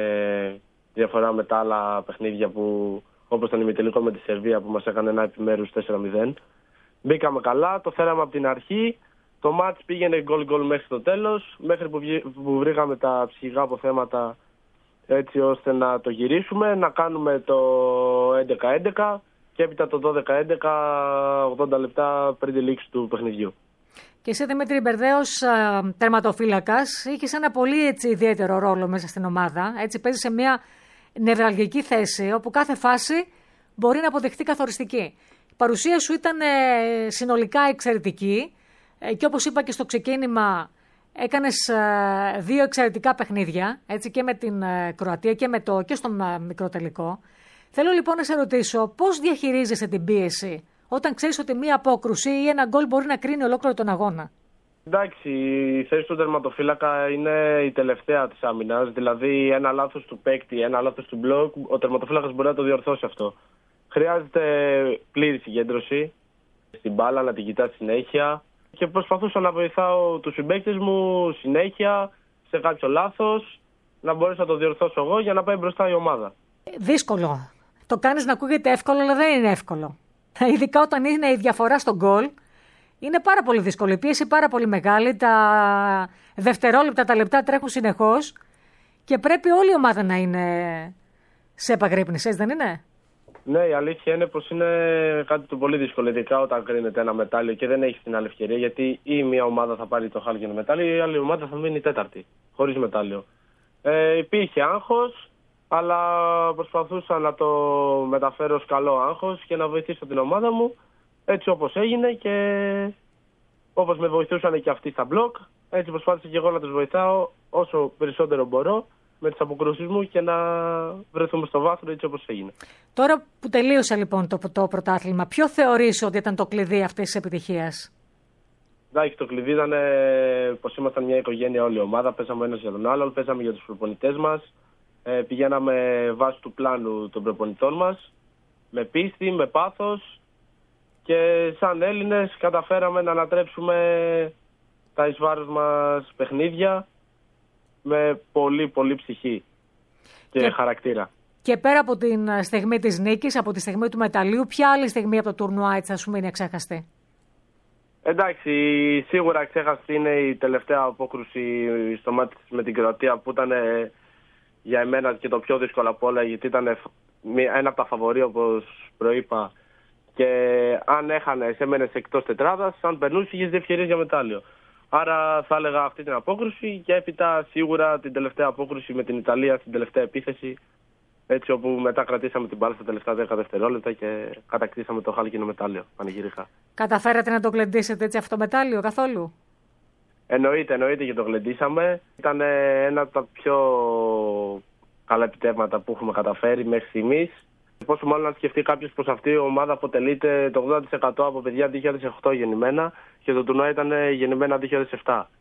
[SPEAKER 5] διαφορά με τα άλλα παιχνίδια που, όπως τον ημιτελικό με τη Σερβία που μας έκανε ένα επιμέρους τέσσερα μηδέν. Μπήκαμε καλά, το φέραμε από την αρχή, το μάτς πήγαινε γκολ-γκολ μέχρι το τέλος, μέχρι που, βγή, που βρήκαμε τα ψυχικά αποθέματα έτσι ώστε να το γυρίσουμε, να κάνουμε το έντεκα έντεκα και έπειτα το δώδεκα έντεκα, ογδόντα λεπτά πριν τη λήξη του παιχνιδιού.
[SPEAKER 1] Και εσύ, Δημήτρη Μπερδέος, τερματοφύλακας, είχες ένα πολύ έτσι, ιδιαίτερο ρόλο μέσα στην ομάδα. Έτσι παίζεις σε μια νευραλγική θέση όπου κάθε φάση μπορεί να αποδειχθεί καθοριστική. Η παρουσία σου ήταν ε, συνολικά εξαιρετική ε, και όπως είπα και στο ξεκίνημα έκανες ε, δύο εξαιρετικά παιχνίδια, έτσι, και με την ε, Κροατία και, με το, και στον ε, μικρό τελικό. Θέλω λοιπόν να σε ρωτήσω πώς διαχειρίζεσαι την πίεση όταν ξέρεις ότι μία απόκρουση ή ένα γκολ μπορεί να κρίνει ολόκληρο τον αγώνα?
[SPEAKER 5] Εντάξει, η θέση του τερματοφύλακα είναι η τελευταία της άμυνας. Δηλαδή, ένα λάθος του παίκτη, ένα λάθος του μπλοκ, ο τερματοφύλακας μπορεί να το διορθώσει αυτό. Χρειάζεται πλήρη συγκέντρωση στην μπάλα, να την κοιτάς συνέχεια. Και προσπαθούσα να βοηθάω τους συμπαίκτες μου συνέχεια σε κάποιο λάθος, να μπορέσω να το διορθώσω εγώ για να πάει μπροστά η ομάδα.
[SPEAKER 1] Δύσκολο. Το κάνεις να ακούγεται εύκολο, αλλά δεν είναι εύκολο. Ειδικά όταν είναι η διαφορά στον γκολ, είναι πάρα πολύ δύσκολο. Η πίεση πάρα πολύ μεγάλη. Τα δευτερόλεπτα, τα λεπτά τρέχουν συνεχώς και πρέπει όλη η ομάδα να είναι σε επαγρύπνηση, έτσι δεν είναι?
[SPEAKER 5] Ναι, η αλήθεια είναι πως είναι κάτι το πολύ δύσκολο, ειδικά όταν κρίνεται ένα μετάλλιο και δεν έχει την άλλη ευκαιρία. Γιατί ή μια ομάδα θα πάρει το χάλκινο μετάλλιο, ή η άλλη ομάδα θα μείνει τέταρτη, χωρίς μετάλλιο. Ε, υπήρχε άγχος, αλλά προσπαθούσα να το μεταφέρω ως καλό άγχος και να βοηθήσω την ομάδα μου έτσι όπως έγινε και όπως με βοηθούσαν και αυτοί στα μπλοκ, έτσι προσπάθησα και εγώ να τους βοηθάω όσο περισσότερο μπορώ με τις αποκρούσεις μου και να βρεθούμε στο βάθρο έτσι όπως έγινε.
[SPEAKER 1] Τώρα που τελείωσε λοιπόν το, το πρωτάθλημα, ποιο θεωρείς ότι ήταν το κλειδί αυτής της επιτυχίας?
[SPEAKER 5] Εντάξει, το κλειδί ήταν πως ήμασταν μια οικογένεια όλη η ομάδα, παίζαμε ένας για τον άλλον, παίζαμε για τους προπονητές μας, ε, πηγαίναμε βάσει του πλάνου των προπονητών μας, με πίστη, με πάθος και σαν Έλληνες καταφέραμε να ανατρέψουμε τα εις βάρος μας παιχνίδια με πολύ πολύ ψυχή και, και χαρακτήρα. Και πέρα από την στιγμή της νίκης, από τη στιγμή του μεταλλίου, ποια άλλη στιγμή από το τουρνουά έτσι θα σου μείνει αξέχαστη? Εντάξει, σίγουρα αξέχαστη είναι η τελευταία απόκρουση στο μάτι με την Κροατία που ήταν για εμένα και το πιο δύσκολο από όλα, γιατί ήταν ένα από τα φαβορί, όπως προείπα, Και αν έχανε, έμενες εκτός τετράδας, αν περνούσε, είχες δύο ευκαιρίες για μετάλλιο. Άρα θα έλεγα αυτή την απόκρουση και έπειτα σίγουρα την τελευταία απόκρουση με την Ιταλία στην τελευταία επίθεση. Έτσι, όπου μετά κρατήσαμε την μπάλα στα τελευταία δέκα δευτερόλεπτα και κατακτήσαμε το χάλκινο μετάλλιο πανηγυρικά.
[SPEAKER 1] Καταφέρατε να το γλεντήσετε έτσι αυτό το μετάλλιο καθόλου?
[SPEAKER 5] Εννοείται, εννοείται και το γλεντήσαμε. Ήταν ένα από τα πιο καλά επιτεύγματα που έχουμε καταφέρει μέχρι στιγμής. Πόσο μάλλον να σκεφτεί κάποιος πως αυτή η ομάδα αποτελείται το ογδόντα τοις εκατό από παιδιά δύο χιλιάδες οκτώ γεννημένα και το τουρνουά ήταν γεννημένα δύο χιλιάδες επτά.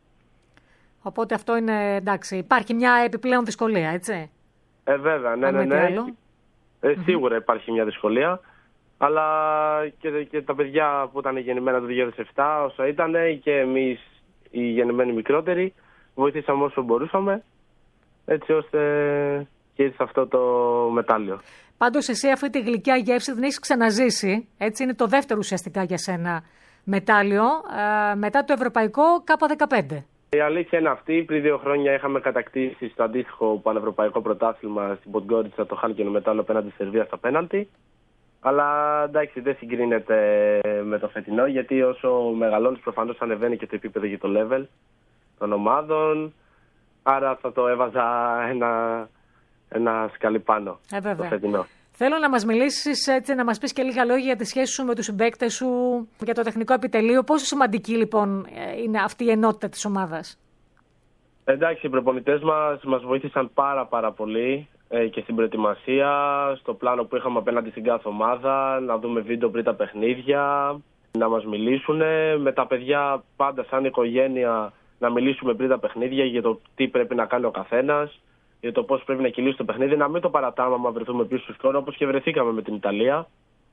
[SPEAKER 1] Οπότε αυτό είναι εντάξει. Υπάρχει μια επιπλέον δυσκολία, έτσι.
[SPEAKER 5] Ε, βέβαια, ναι, ναι, ναι. Ε, σίγουρα mm-hmm. υπάρχει μια δυσκολία. Αλλά και, και τα παιδιά που ήταν γεννημένα το δύο χιλιάδες επτά, όσα ήταν, και εμείς οι γεννημένοι μικρότεροι, βοηθήσαμε όσο μπορούσαμε, έτσι ώστε και ήρθε αυτό το μετάλλιο. Πάντως
[SPEAKER 1] εσύ αυτή τη γλυκιά γεύση δεν έχεις ξαναζήσει, έτσι, είναι το δεύτερο ουσιαστικά για σένα μετάλλιο, ε, μετά το ευρωπαϊκό Κάπα δεκαπέντε.
[SPEAKER 5] Η αλήθεια είναι αυτή. Πριν δύο χρόνια είχαμε κατακτήσει στο αντίστοιχο πανευρωπαϊκό πρωτάθλημα στην Ποντγκόριτσα το χάλκινο μετάλλιο απέναντι στη Σερβία στα πέναλτι. Αλλά εντάξει, δεν συγκρίνεται με το φετινό, γιατί όσο μεγαλώνεις προφανώς ανεβαίνει και το επίπεδο για το level των ομάδων. Άρα θα το έβαζα ένα, ένα σκαλί πάνω
[SPEAKER 1] ε,
[SPEAKER 5] το φετινό.
[SPEAKER 1] Θέλω να μας μιλήσεις, έτσι, να μας πεις και λίγα λόγια για τη σχέση σου με τους συμπαίκτες σου, για το τεχνικό επιτελείο. Πόσο σημαντική λοιπόν είναι αυτή η ενότητα της ομάδας?
[SPEAKER 5] Εντάξει, οι προπονητές μας μας βοήθησαν πάρα πάρα πολύ ε, και στην προετοιμασία, στο πλάνο που είχαμε απέναντι στην κάθε ομάδα, να δούμε βίντεο πριν τα παιχνίδια, να μας μιλήσουν. Με τα παιδιά πάντα σαν οικογένεια να μιλήσουμε πριν τα παιχνίδια για το τι πρέπει να κάνει ο καθένας, για το πώς πρέπει να κυλήσει το παιχνίδι, να μην το παρατάμε άμα βρεθούμε πίσω στο σκορ, όπως και βρεθήκαμε με την Ιταλία.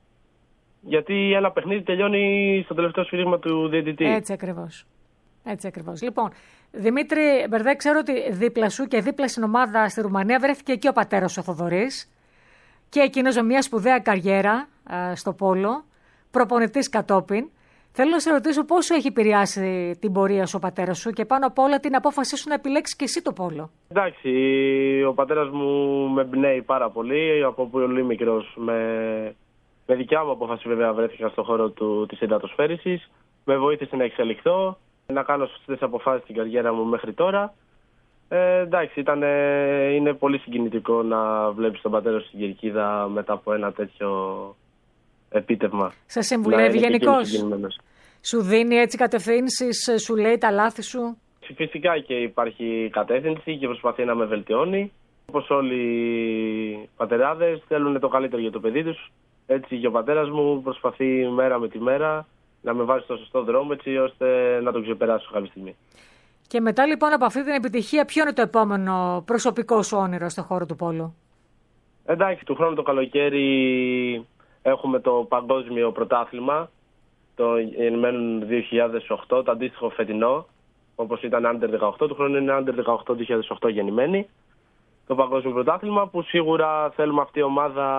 [SPEAKER 5] Γιατί ένα παιχνίδι τελειώνει στο τελευταίο σφύριγμα του διαιτητή.
[SPEAKER 1] Έτσι ακριβώς. Έτσι ακριβώς. Λοιπόν, Δημήτρη Μπερδέ, ξέρω ότι δίπλα σου και δίπλα στην ομάδα στη Ρουμανία βρέθηκε και ο πατέρας ο Θοδωρής και εκείνος με μια σπουδαία καριέρα α, στο πόλο, προπονητής κατόπιν. Θέλω να σε ρωτήσω πόσο έχει επηρεάσει την πορεία σου ο πατέρας σου και πάνω απ' όλα την απόφασή σου να επιλέξεις και εσύ το πόλο.
[SPEAKER 5] Εντάξει, ο πατέρας μου με εμπνέει πάρα πολύ, από πολύ μικρός. Με, με δικιά μου απόφαση βέβαια βρέθηκα στον χώρο του, της υδατοσφαίρισης. Με βοήθησε να εξελιχθώ, να κάνω σωστές αποφάσεις στην καριέρα μου μέχρι τώρα. Ε, εντάξει, ήταν, είναι πολύ συγκινητικό να βλέπεις τον πατέρα σου στην κερκίδα μετά από ένα τέτοιο επίτευγμα.
[SPEAKER 1] Σας συμβουλεύει γενικώς? Σου δίνει έτσι κατευθύνσεις, σου λέει τα λάθη σου?
[SPEAKER 5] Φυσικά και υπάρχει κατεύθυνση και προσπαθεί να με βελτιώνει. Όπως όλοι οι πατεράδες θέλουν το καλύτερο για το παιδί τους. Έτσι και ο πατέρας μου προσπαθεί μέρα με τη μέρα να με βάζει στο σωστό δρόμο, έτσι ώστε να τον ξεπεράσω κάποια στιγμή.
[SPEAKER 1] Και μετά λοιπόν από αυτή την επιτυχία, ποιο είναι το επόμενο προσωπικό σου όνειρο στον χώρο του πόλου?
[SPEAKER 5] Εντάξει, του χρόνου το καλοκαίρι έχουμε το παγκόσμιο πρωτάθλημα, το γεννημένο δύο χιλιάδες οκτώ, το αντίστοιχο φετινό, όπως ήταν άντερ δεκαοκτώ, του χρόνου είναι άντερ δεκαοκτώ δύο χιλιάδες οκτώ γεννημένη. Το παγκόσμιο πρωτάθλημα που σίγουρα θέλουμε αυτή η ομάδα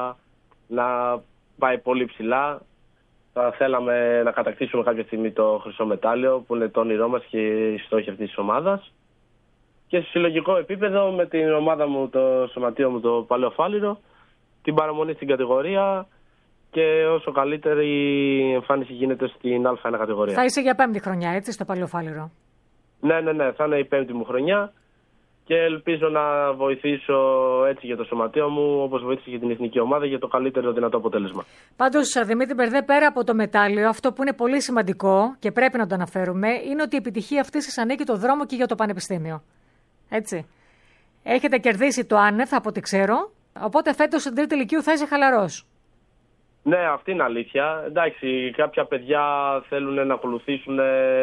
[SPEAKER 5] να πάει πολύ ψηλά. Θα θέλαμε να κατακτήσουμε κάποια στιγμή το χρυσό μετάλλιο, που είναι το όνειρό μας και η στόχη αυτής της ομάδας. Και σε συλλογικό επίπεδο με την ομάδα μου, το σωματείο μου, το Παλαιό Φάληρο, την παραμονή στην κατηγορία και όσο καλύτερη εμφάνιση γίνεται στην Α1 κατηγορία.
[SPEAKER 1] Θα είσαι για πέμπτη χρονιά, έτσι, στο Παλαιό Φάληρο?
[SPEAKER 5] Ναι, ναι, ναι, θα είναι η πέμπτη μου χρονιά και ελπίζω να βοηθήσω έτσι για το σωματείο μου, όπως βοήθησε και την εθνική ομάδα, για το καλύτερο δυνατό αποτέλεσμα.
[SPEAKER 1] Πάντως, Δημήτρη Μπερδέ, πέρα από το μετάλλιο, αυτό που είναι πολύ σημαντικό και πρέπει να το αναφέρουμε, είναι ότι η επιτυχία αυτή σας ανοίγει το δρόμο και για το πανεπιστήμιο. Έτσι. Έχετε κερδίσει το άνευ, από ό,τι ξέρω, οπότε φέτος στην τρίτη λυκείου θα είσαι χαλαρός.
[SPEAKER 5] Ναι, αυτή είναι αλήθεια. Εντάξει, κάποια παιδιά θέλουν να ακολουθήσουν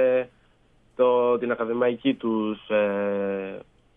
[SPEAKER 5] το, την ακαδημαϊκή τους ε,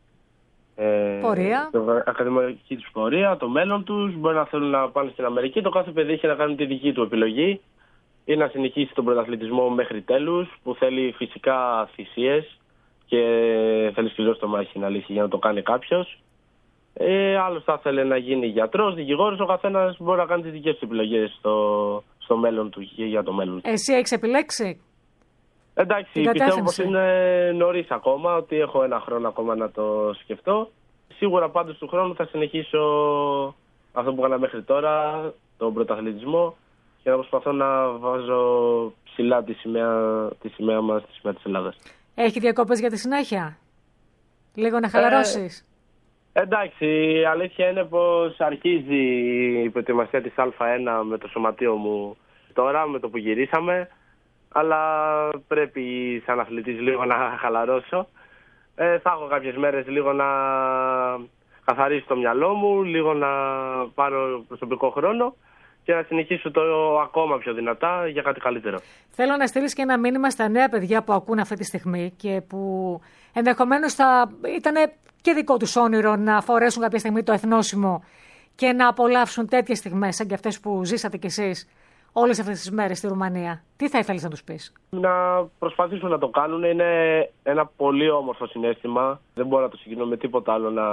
[SPEAKER 5] ε,
[SPEAKER 1] πορεία.
[SPEAKER 5] Το, ακαδημαϊκή τους πορεία, το μέλλον τους. Μπορεί να θέλουν να πάνε στην Αμερική. Το κάθε παιδί έχει να κάνει τη δική του επιλογή ή να συνεχίσει τον πρωταθλητισμό μέχρι τέλους, που θέλει φυσικά θυσίες και θέλει σκληρό στο μάχη να λύσει για να το κάνει κάποιος. Ε, άλλος θα ήθελε να γίνει γιατρός, δικηγόρος. Ο καθένας μπορεί να κάνει τις δικές του επιλογές στο, στο μέλλον του και για το μέλλον του.
[SPEAKER 1] Εσύ έχεις επιλέξει?
[SPEAKER 5] Εντάξει, πιστεύω πως είναι νωρίς ακόμα, ότι έχω ένα χρόνο ακόμα να το σκεφτώ. Σίγουρα πάντως του χρόνου θα συνεχίσω αυτό που έκανα μέχρι τώρα, τον πρωταθλητισμό, και να προσπαθώ να βάζω ψηλά τη σημαία, τη σημαία μας, τη σημαία της Ελλάδας.
[SPEAKER 1] Έχει διακόπες για τη συνέχεια? Λίγο να χαλαρώσεις.
[SPEAKER 5] Ε, εντάξει, η αλήθεια είναι πως αρχίζει η προετοιμασία της Α1 με το σωματείο μου τώρα, με το που γυρίσαμε, αλλά πρέπει σαν αθλητής λίγο να χαλαρώσω. Ε, θα έχω κάποιες μέρες λίγο να καθαρίσω το μυαλό μου, λίγο να πάρω προσωπικό χρόνο και να συνεχίσω το ακόμα πιο δυνατά για κάτι καλύτερο.
[SPEAKER 1] Θέλω να στείλεις και ένα μήνυμα στα νέα παιδιά που ακούν αυτή τη στιγμή και που ενδεχομένως θα ήταν και δικό τους όνειρο να φορέσουν κάποια στιγμή το εθνόσημο και να απολαύσουν τέτοιες στιγμές σαν και αυτές που ζήσατε κι εσείς όλες αυτές τις μέρες στη Ρουμανία. Τι θα ήθελες να τους πεις?
[SPEAKER 5] Να προσπαθήσουν να το κάνουν. Είναι ένα πολύ όμορφο συναίσθημα. Δεν μπορώ να το συγκρίνω με τίποτα άλλο να,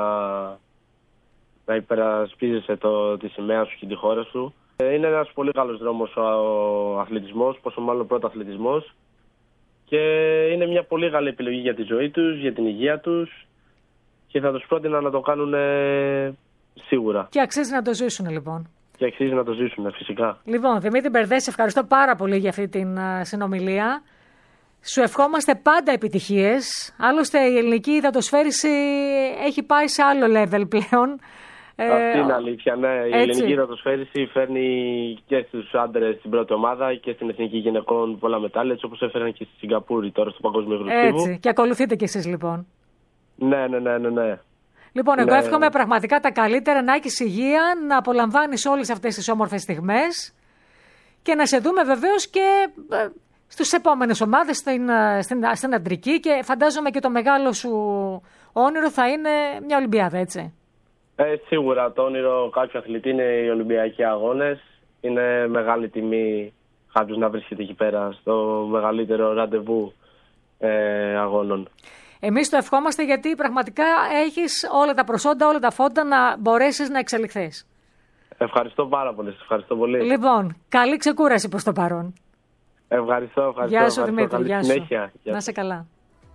[SPEAKER 5] να υπερασπίζεσαι το, τη σημαία σου και τη χώρα σου. Είναι ένας πολύ καλός δρόμος ο αθλητισμός, πόσο μάλλον πρώτο αθλητισμός. Και είναι μια πολύ καλή επιλογή για τη ζωή τους, για την υγεία τους και θα τους πρότεινα να το κάνουν σίγουρα.
[SPEAKER 1] Και αξίζει να το ζήσουν λοιπόν.
[SPEAKER 5] Και αξίζει να το ζήσουν, φυσικά.
[SPEAKER 1] Λοιπόν, Δημήτρη Μπερδέ, σε ευχαριστώ πάρα πολύ για αυτή την uh, συνομιλία. Σου ευχόμαστε πάντα επιτυχίες. Άλλωστε η ελληνική υδατοσφαίριση έχει πάει σε άλλο level πλέον.
[SPEAKER 5] Αυτή είναι αλήθεια, ναι. Η ελληνική υδατοσφαίριση φέρνει και στους άντρες στην πρώτη ομάδα και στην εθνική γυναικών πολλά μετάλλια, έτσι όπως έφεραν και στη Σιγκαπούρη τώρα στο Παγκόσμιο Γροστίβο.
[SPEAKER 1] Έτσι. Και ακολουθείτε κι εσείς λοιπόν.
[SPEAKER 5] Ναι, ναι, ναι, ναι. ναι.
[SPEAKER 1] Λοιπόν, εγώ
[SPEAKER 5] ναι.
[SPEAKER 1] εύχομαι πραγματικά τα καλύτερα, να έχεις υγεία, να απολαμβάνεις όλες αυτές τις όμορφες στιγμές και να σε δούμε βεβαίως και ε, στις επόμενες ομάδες, στην, στην, στην αντρική, και φαντάζομαι και το μεγάλο σου όνειρο θα είναι μια Ολυμπιάδα, έτσι.
[SPEAKER 5] Ε, σίγουρα το όνειρο κάποιου αθλητή είναι οι Ολυμπιακοί Αγώνες. Είναι μεγάλη τιμή κάποιος να βρίσκεται εκεί πέρα στο μεγαλύτερο ραντεβού ε, αγώνων.
[SPEAKER 1] Εμείς το ευχόμαστε γιατί πραγματικά έχεις όλα τα προσόντα, όλα τα φόντα να μπορέσεις να εξελιχθείς.
[SPEAKER 5] Ευχαριστώ πάρα πολύ. Ευχαριστώ πολύ.
[SPEAKER 1] Λοιπόν, καλή ξεκούραση προς το παρόν.
[SPEAKER 5] Ευχαριστώ, ευχαριστώ.
[SPEAKER 1] Γεια σου,
[SPEAKER 5] ευχαριστώ.
[SPEAKER 1] Δημήτρη.
[SPEAKER 5] Καλή
[SPEAKER 1] Γεια
[SPEAKER 5] συνέχεια.
[SPEAKER 1] σου. Να είσαι καλά.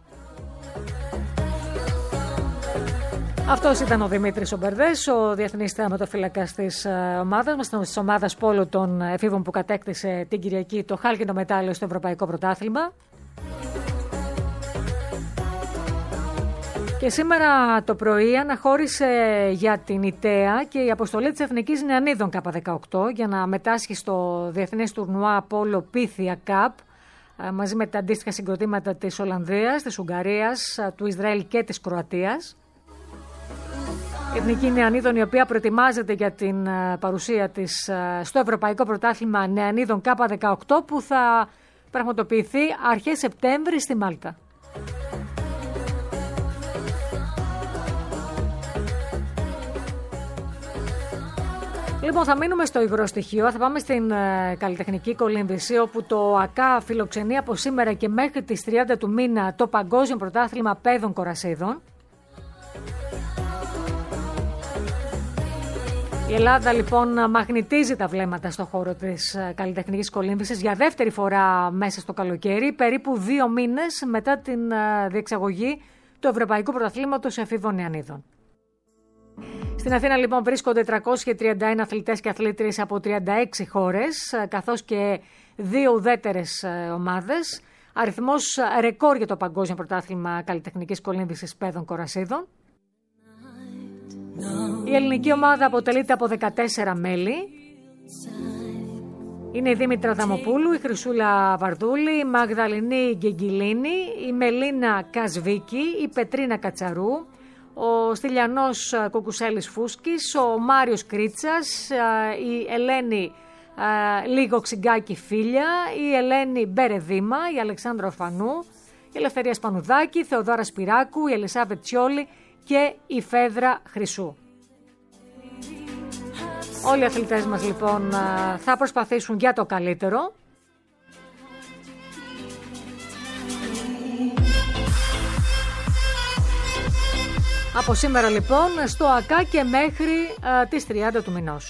[SPEAKER 1] Αυτός ήταν ο Δημήτρης Ομπερδές, ο διεθνής θεαματοφύλακας της ομάδας μας, της ομάδας πόλου των εφήβων που κατέκτησε την Κυριακή το χάλκινο μετάλλιο στο Ευρωπαϊκό Πρωτάθλημα. Και σήμερα το πρωί αναχώρησε για την ΙΤΕΑ και η αποστολή της Εθνικής Νεανίδων Κάπα δεκαοκτώ για να μετάσχει στο διεθνές τουρνουά Πόλο Πίθια Cup μαζί με τα αντίστοιχα συγκροτήματα της Ολλανδίας, της Ουγγαρίας, του Ισραήλ και της Κροατίας. Η Εθνική Νεανίδων, η οποία προετοιμάζεται για την παρουσία της στο Ευρωπαϊκό Πρωτάθλημα Νεανίδων Κάπα δεκαοκτώ που θα πραγματοποιηθεί αρχές Σεπτέμβρη στη Μάλτα. Λοιπόν, θα μείνουμε στο υγρό στοιχείο, θα πάμε στην ε, καλλιτεχνική κολύμβηση, όπου το ΑΚΑ φιλοξενεί από σήμερα και μέχρι τις τριάντα του μήνα το Παγκόσμιο Πρωτάθλημα Παιδών Κορασίδων. Η Ελλάδα λοιπόν μαγνητίζει τα βλέμματα στο χώρο της ε, καλλιτεχνικής κολύμβησης για δεύτερη φορά μέσα στο καλοκαίρι, περίπου δύο μήνες μετά την ε, διεξαγωγή του Ευρωπαϊκού Πρωταθλήματος Εφήβων Νεανίδων. Στην Αθήνα λοιπόν βρίσκονται τριακόσιοι τριάντα ένα αθλητές και αθλήτριες από τριάντα έξι χώρες, καθώς και δύο ουδέτερες ομάδες. Αριθμός ρεκόρ για το Παγκόσμιο Πρωτάθλημα Καλλιτεχνικής Κολύμβησης Παιδών Κορασίδων. Η ελληνική ομάδα αποτελείται από δεκατέσσερα μέλη. Είναι η Δήμητρα Δαμοπούλου, η Χρυσούλα Βαρδούλη, η Μαγδαληνή Γκεγγιλίνη, η Μελίνα Κασβίκη, η Πετρίνα Κατσαρού, ο Στυλιανός Κουκουσέλης Φούσκης, ο Μάριος Κρίτσας, η Ελένη Λίγο Ξυγκάκη Φίλια, η Ελένη Μπερεδίμα, η Αλεξάνδρα Ορφανού, η Ελευθερία Σπανουδάκη, η Θεοδόρα Σπυράκου, η Ελισάβετ Τσιόλη και η Φέδρα Χρυσού. Όλοι οι αθλητές μας λοιπόν θα προσπαθήσουν για το καλύτερο. Από σήμερα λοιπόν στο ΑΚΑ και μέχρι α, τις τριάντα του μηνός.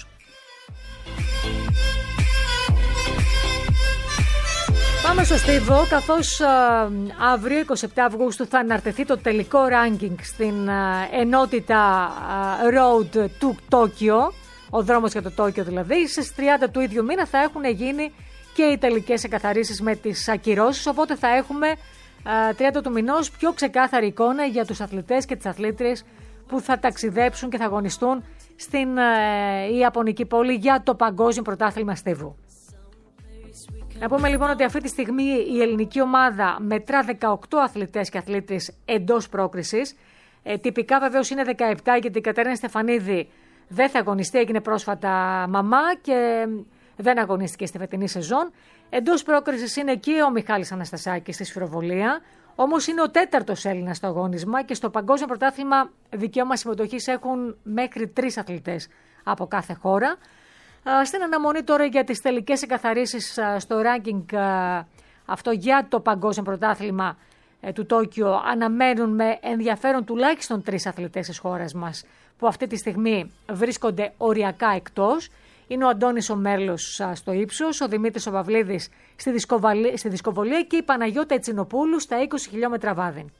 [SPEAKER 1] Πάμε στο Στίβο, καθώς α, αύριο εικοστή εβδόμη Αυγούστου θα αναρτηθεί το τελικό ranking στην α, ενότητα α, Road του Τόκιο, ο δρόμος για το Τόκιο δηλαδή. Στις τριάντα του ίδιου μήνα θα έχουν γίνει και οι τελικές εγκαθαρίσεις με τις ακυρώσεις, οπότε θα έχουμε τριάντα του μηνός πιο ξεκάθαρη εικόνα για τους αθλητές και τις αθλήτριες που θα ταξιδέψουν και θα αγωνιστούν στην ε, Ιαπωνική πόλη για το Παγκόσμιο Πρωτάθλημα Στίβου. Να πούμε λοιπόν ότι αυτή τη στιγμή η ελληνική ομάδα μετρά δεκαοκτώ αθλητές και αθλήτριες εντός πρόκρισης. Ε, τυπικά βεβαίως είναι δεκαεπτά, γιατί η Κατερίνα Στεφανίδη δεν θα αγωνιστεί, έγινε πρόσφατα μαμά και δεν αγωνίστηκε στη φετινή σεζόν. Εντός πρόκρισης είναι και ο Μιχάλης Αναστασάκης στη σφυροβολία, όμως είναι ο τέταρτος Έλληνας στο αγώνισμα και στο Παγκόσμιο Πρωτάθλημα δικαίωμα συμμετοχής έχουν μέχρι τρεις αθλητές από κάθε χώρα. Στην αναμονή τώρα για τις τελικές εγκαθαρίσεις στο ranking αυτό για το Παγκόσμιο Πρωτάθλημα του Τόκιο αναμένουν με ενδιαφέρον τουλάχιστον τρεις αθλητές της χώρας μας που αυτή τη στιγμή βρίσκονται οριακά εκτός. Είναι ο Αντώνης ο Μέρλος στο ύψος, ο Δημήτρης ο Παυλίδης στη, στη δισκοβολία και η Παναγιώτα Ετσινοπούλου στα είκοσι χιλιόμετρα βάδιν.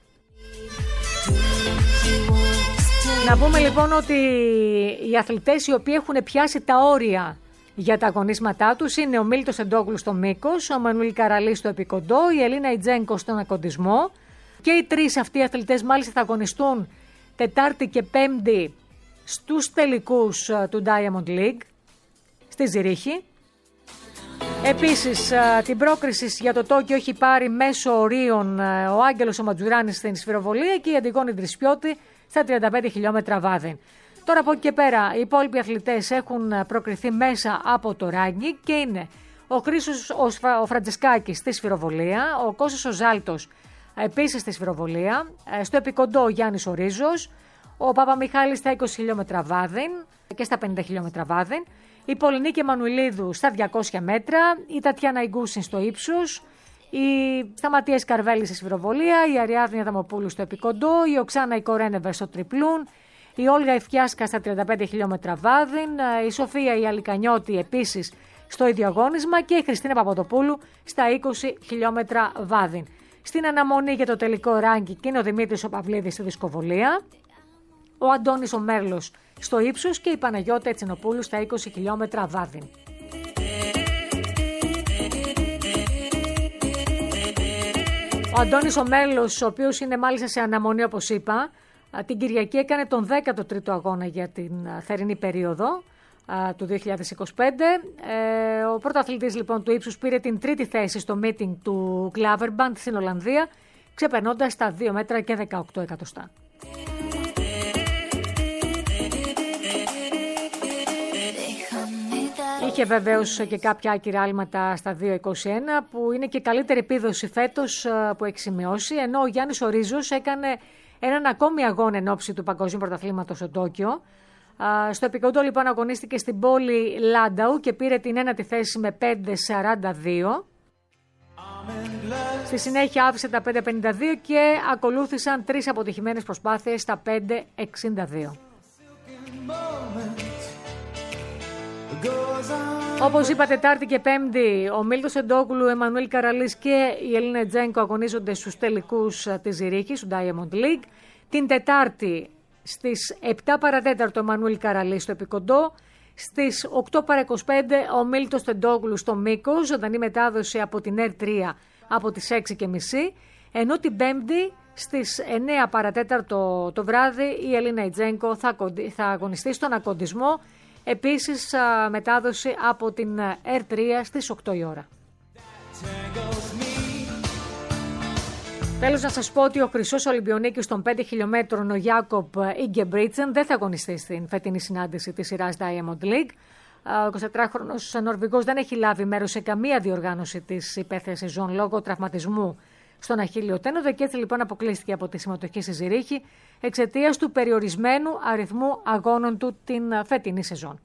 [SPEAKER 1] Να πούμε λοιπόν ότι οι αθλητές οι οποίοι έχουν πιάσει τα όρια για τα αγωνίσματά τους είναι ο Μίλτος Εντόγλου στο μήκος, ο Μανουήλ Καραλής στο επικοντό, η Ελίνα Ιτζένκο στον ακοντισμό και οι τρεις αυτοί οι αθλητές μάλιστα θα αγωνιστούν Τετάρτη και Πέμπτη στους τελικούς του Diamond League στη Ζηρίχη. Επίσης την πρόκριση για το Τόκιο έχει πάρει μέσω ορίων ο Άγγελος ο Ματζουράνης στην σφυροβολία και η Αντιγόνη Τρισπιώτη στα τριάντα πέντε χιλιόμετρα βάδιν. Τώρα από εκεί και πέρα οι υπόλοιποι αθλητές έχουν προκριθεί μέσα από το ράγκινγκ και είναι ο Χρήστος ο, Σφα, ο Φραντζεσκάκης στη σφυροβολία, ο Κώστας ο Ζάλτος επίσης στη σφυροβολία, στο επικοντό ο Γιάννης ο Ρίζος, ο Παπαμιχάλης στα είκοσι χιλιόμετρα βάδιν και στα πενήντα χιλιόμετρα βάδιν, η Πολυνίκη Εμμανουηλίδου στα διακόσια μέτρα, η Τατιάνα Ιγκούσιν στο ύψος, η Σταματίας Καρβέλη στη σφυροβολία, η Αριάδνη Αδαμοπούλου στο επικοντό, η Οξάνα η Κορένεβε στο τριπλούν, η Όλγα Ευκιάσκα στα τριάντα πέντε χιλιόμετρα βάδιν, η Σοφία η Αλικανιώτη επίσης στο ίδιο αγώνισμα και η Χριστίνα Παπαδοπούλου στα είκοσι χιλιόμετρα βάδιν. Στην αναμονή για το τελικό ράγκινγκ είναι ο Δημήτρης ο Παυλίδης στη δισκοβολία, ο Αντώνης ο Μέρλος στο ύψος και η Παναγιώτα Ετσινοπούλου στα είκοσι χιλιόμετρα βάδιν. Ο Αντώνης ο Μέρλος, ο οποίος είναι μάλιστα σε αναμονή όπως είπα, την Κυριακή έκανε τον δέκατο τρίτο αγώνα για την θερινή περίοδο του δύο χιλιάδες είκοσι πέντε. Ο πρωταθλητής λοιπόν του ύψους πήρε την τρίτη θέση στο meeting του Klaverband στην Ολλανδία, ξεπερνώντας τα δύο μέτρα και δεκαοκτώ εκατοστά. Είχε βεβαίως και κάποια άκυρα άλματα στα δύο είκοσι ένα που είναι και καλύτερη επίδοση φέτος που έχει σημειώσει, ενώ ο Γιάννης ο Ρίζος έκανε έναν ακόμη αγώνα εν ώψη του Παγκόσμιου Πρωταθλήματος στο Τόκιο. Στο επικοντό λοιπόν αγωνίστηκε στην πόλη Λάνταου και πήρε την ένατη θέση με πέντε σαράντα δύο. Στη συνέχεια άφησε τα πέντε πενήντα δύο και ακολούθησαν τρεις αποτυχημένες προσπάθειες στα πέντε εξήντα δύο. Όπως είπα, Τετάρτη και Πέμπτη ο Μίλτος Εντόγλου, ο Εμμανουήλ Καραλής και η Ελίνα Ιτζένκο αγωνίζονται στους τελικούς της Ζηρίχης, του Diamond League. Την Τετάρτη στις επτά παρατέταρτο ο Εμμανουήλ Καραλής στο επικοντό, στις οκτώ παρά είκοσι πέντε ο Μίλτος Εντόγλου στο μήκος, ζωντανή μετάδοση από την Ερ τρία από τις έξι και μισή, ενώ την Πέμπτη στις εννέα παρατέταρτο το βράδυ η Ελίνα Ιτζένκο θα, θα αγωνιστεί στον ακοντισμό. Επίσης μετάδοση από την Ερ τρία στις οκτώ η ώρα. Τέλος να σας πω ότι ο χρυσός Ολυμπιονίκης των πέντε χιλιόμετρων, ο Γιάκοπ Ιγκεμπρίτσεν, δεν θα αγωνιστεί στην φετινή συνάντηση της σειράς Diamond League. Ο εικοσιτετράχρονος Νορβηγός δεν έχει λάβει μέρος σε καμία διοργάνωση της υπαίθριας σεζόν λόγω τραυματισμού στον αχίλλειο τένοδο και έτσι λοιπόν αποκλείστηκε από τη συμμετοχή στη Ζηρίχη εξαιτίας του περιορισμένου αριθμού αγώνων του την φετινή σεζόν.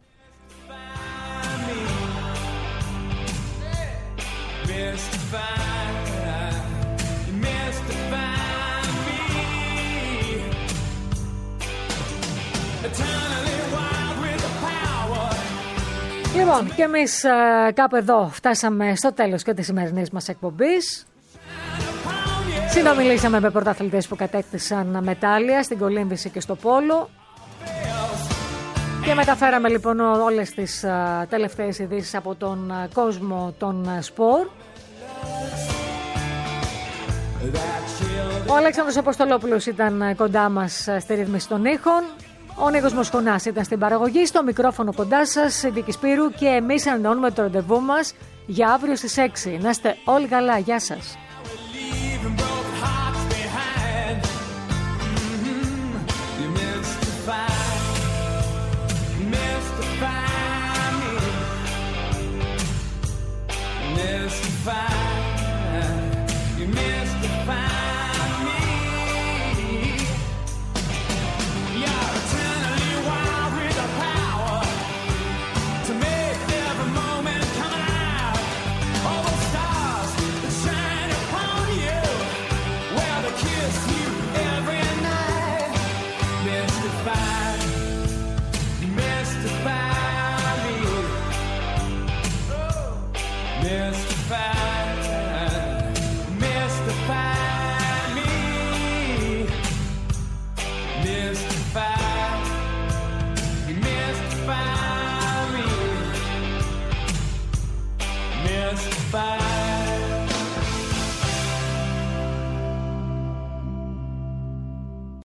[SPEAKER 1] Λοιπόν, και εμείς κάπου εδώ φτάσαμε στο τέλος και της σημερινής μας εκπομπής. Συνομιλήσαμε με πρωταθλητές που κατέκτησαν μετάλλια στην κολύμβηση και στο πόλο. Και μεταφέραμε λοιπόν όλες τις α, τελευταίες ειδήσεις από τον α, κόσμο των α, σπορ. Ο Αλέξανδρος Αποστολόπουλος ήταν κοντά μας στη ρύθμιση των ήχων. Ο Νίκος Μοσχονάς ήταν στην παραγωγή. Στο μικρόφωνο κοντά σας η Βίκη Σπύρου. Και εμείς ανανεώνουμε το ραντεβού μας για αύριο στις έξι. Να είστε όλοι καλά. Γεια σας. Mystify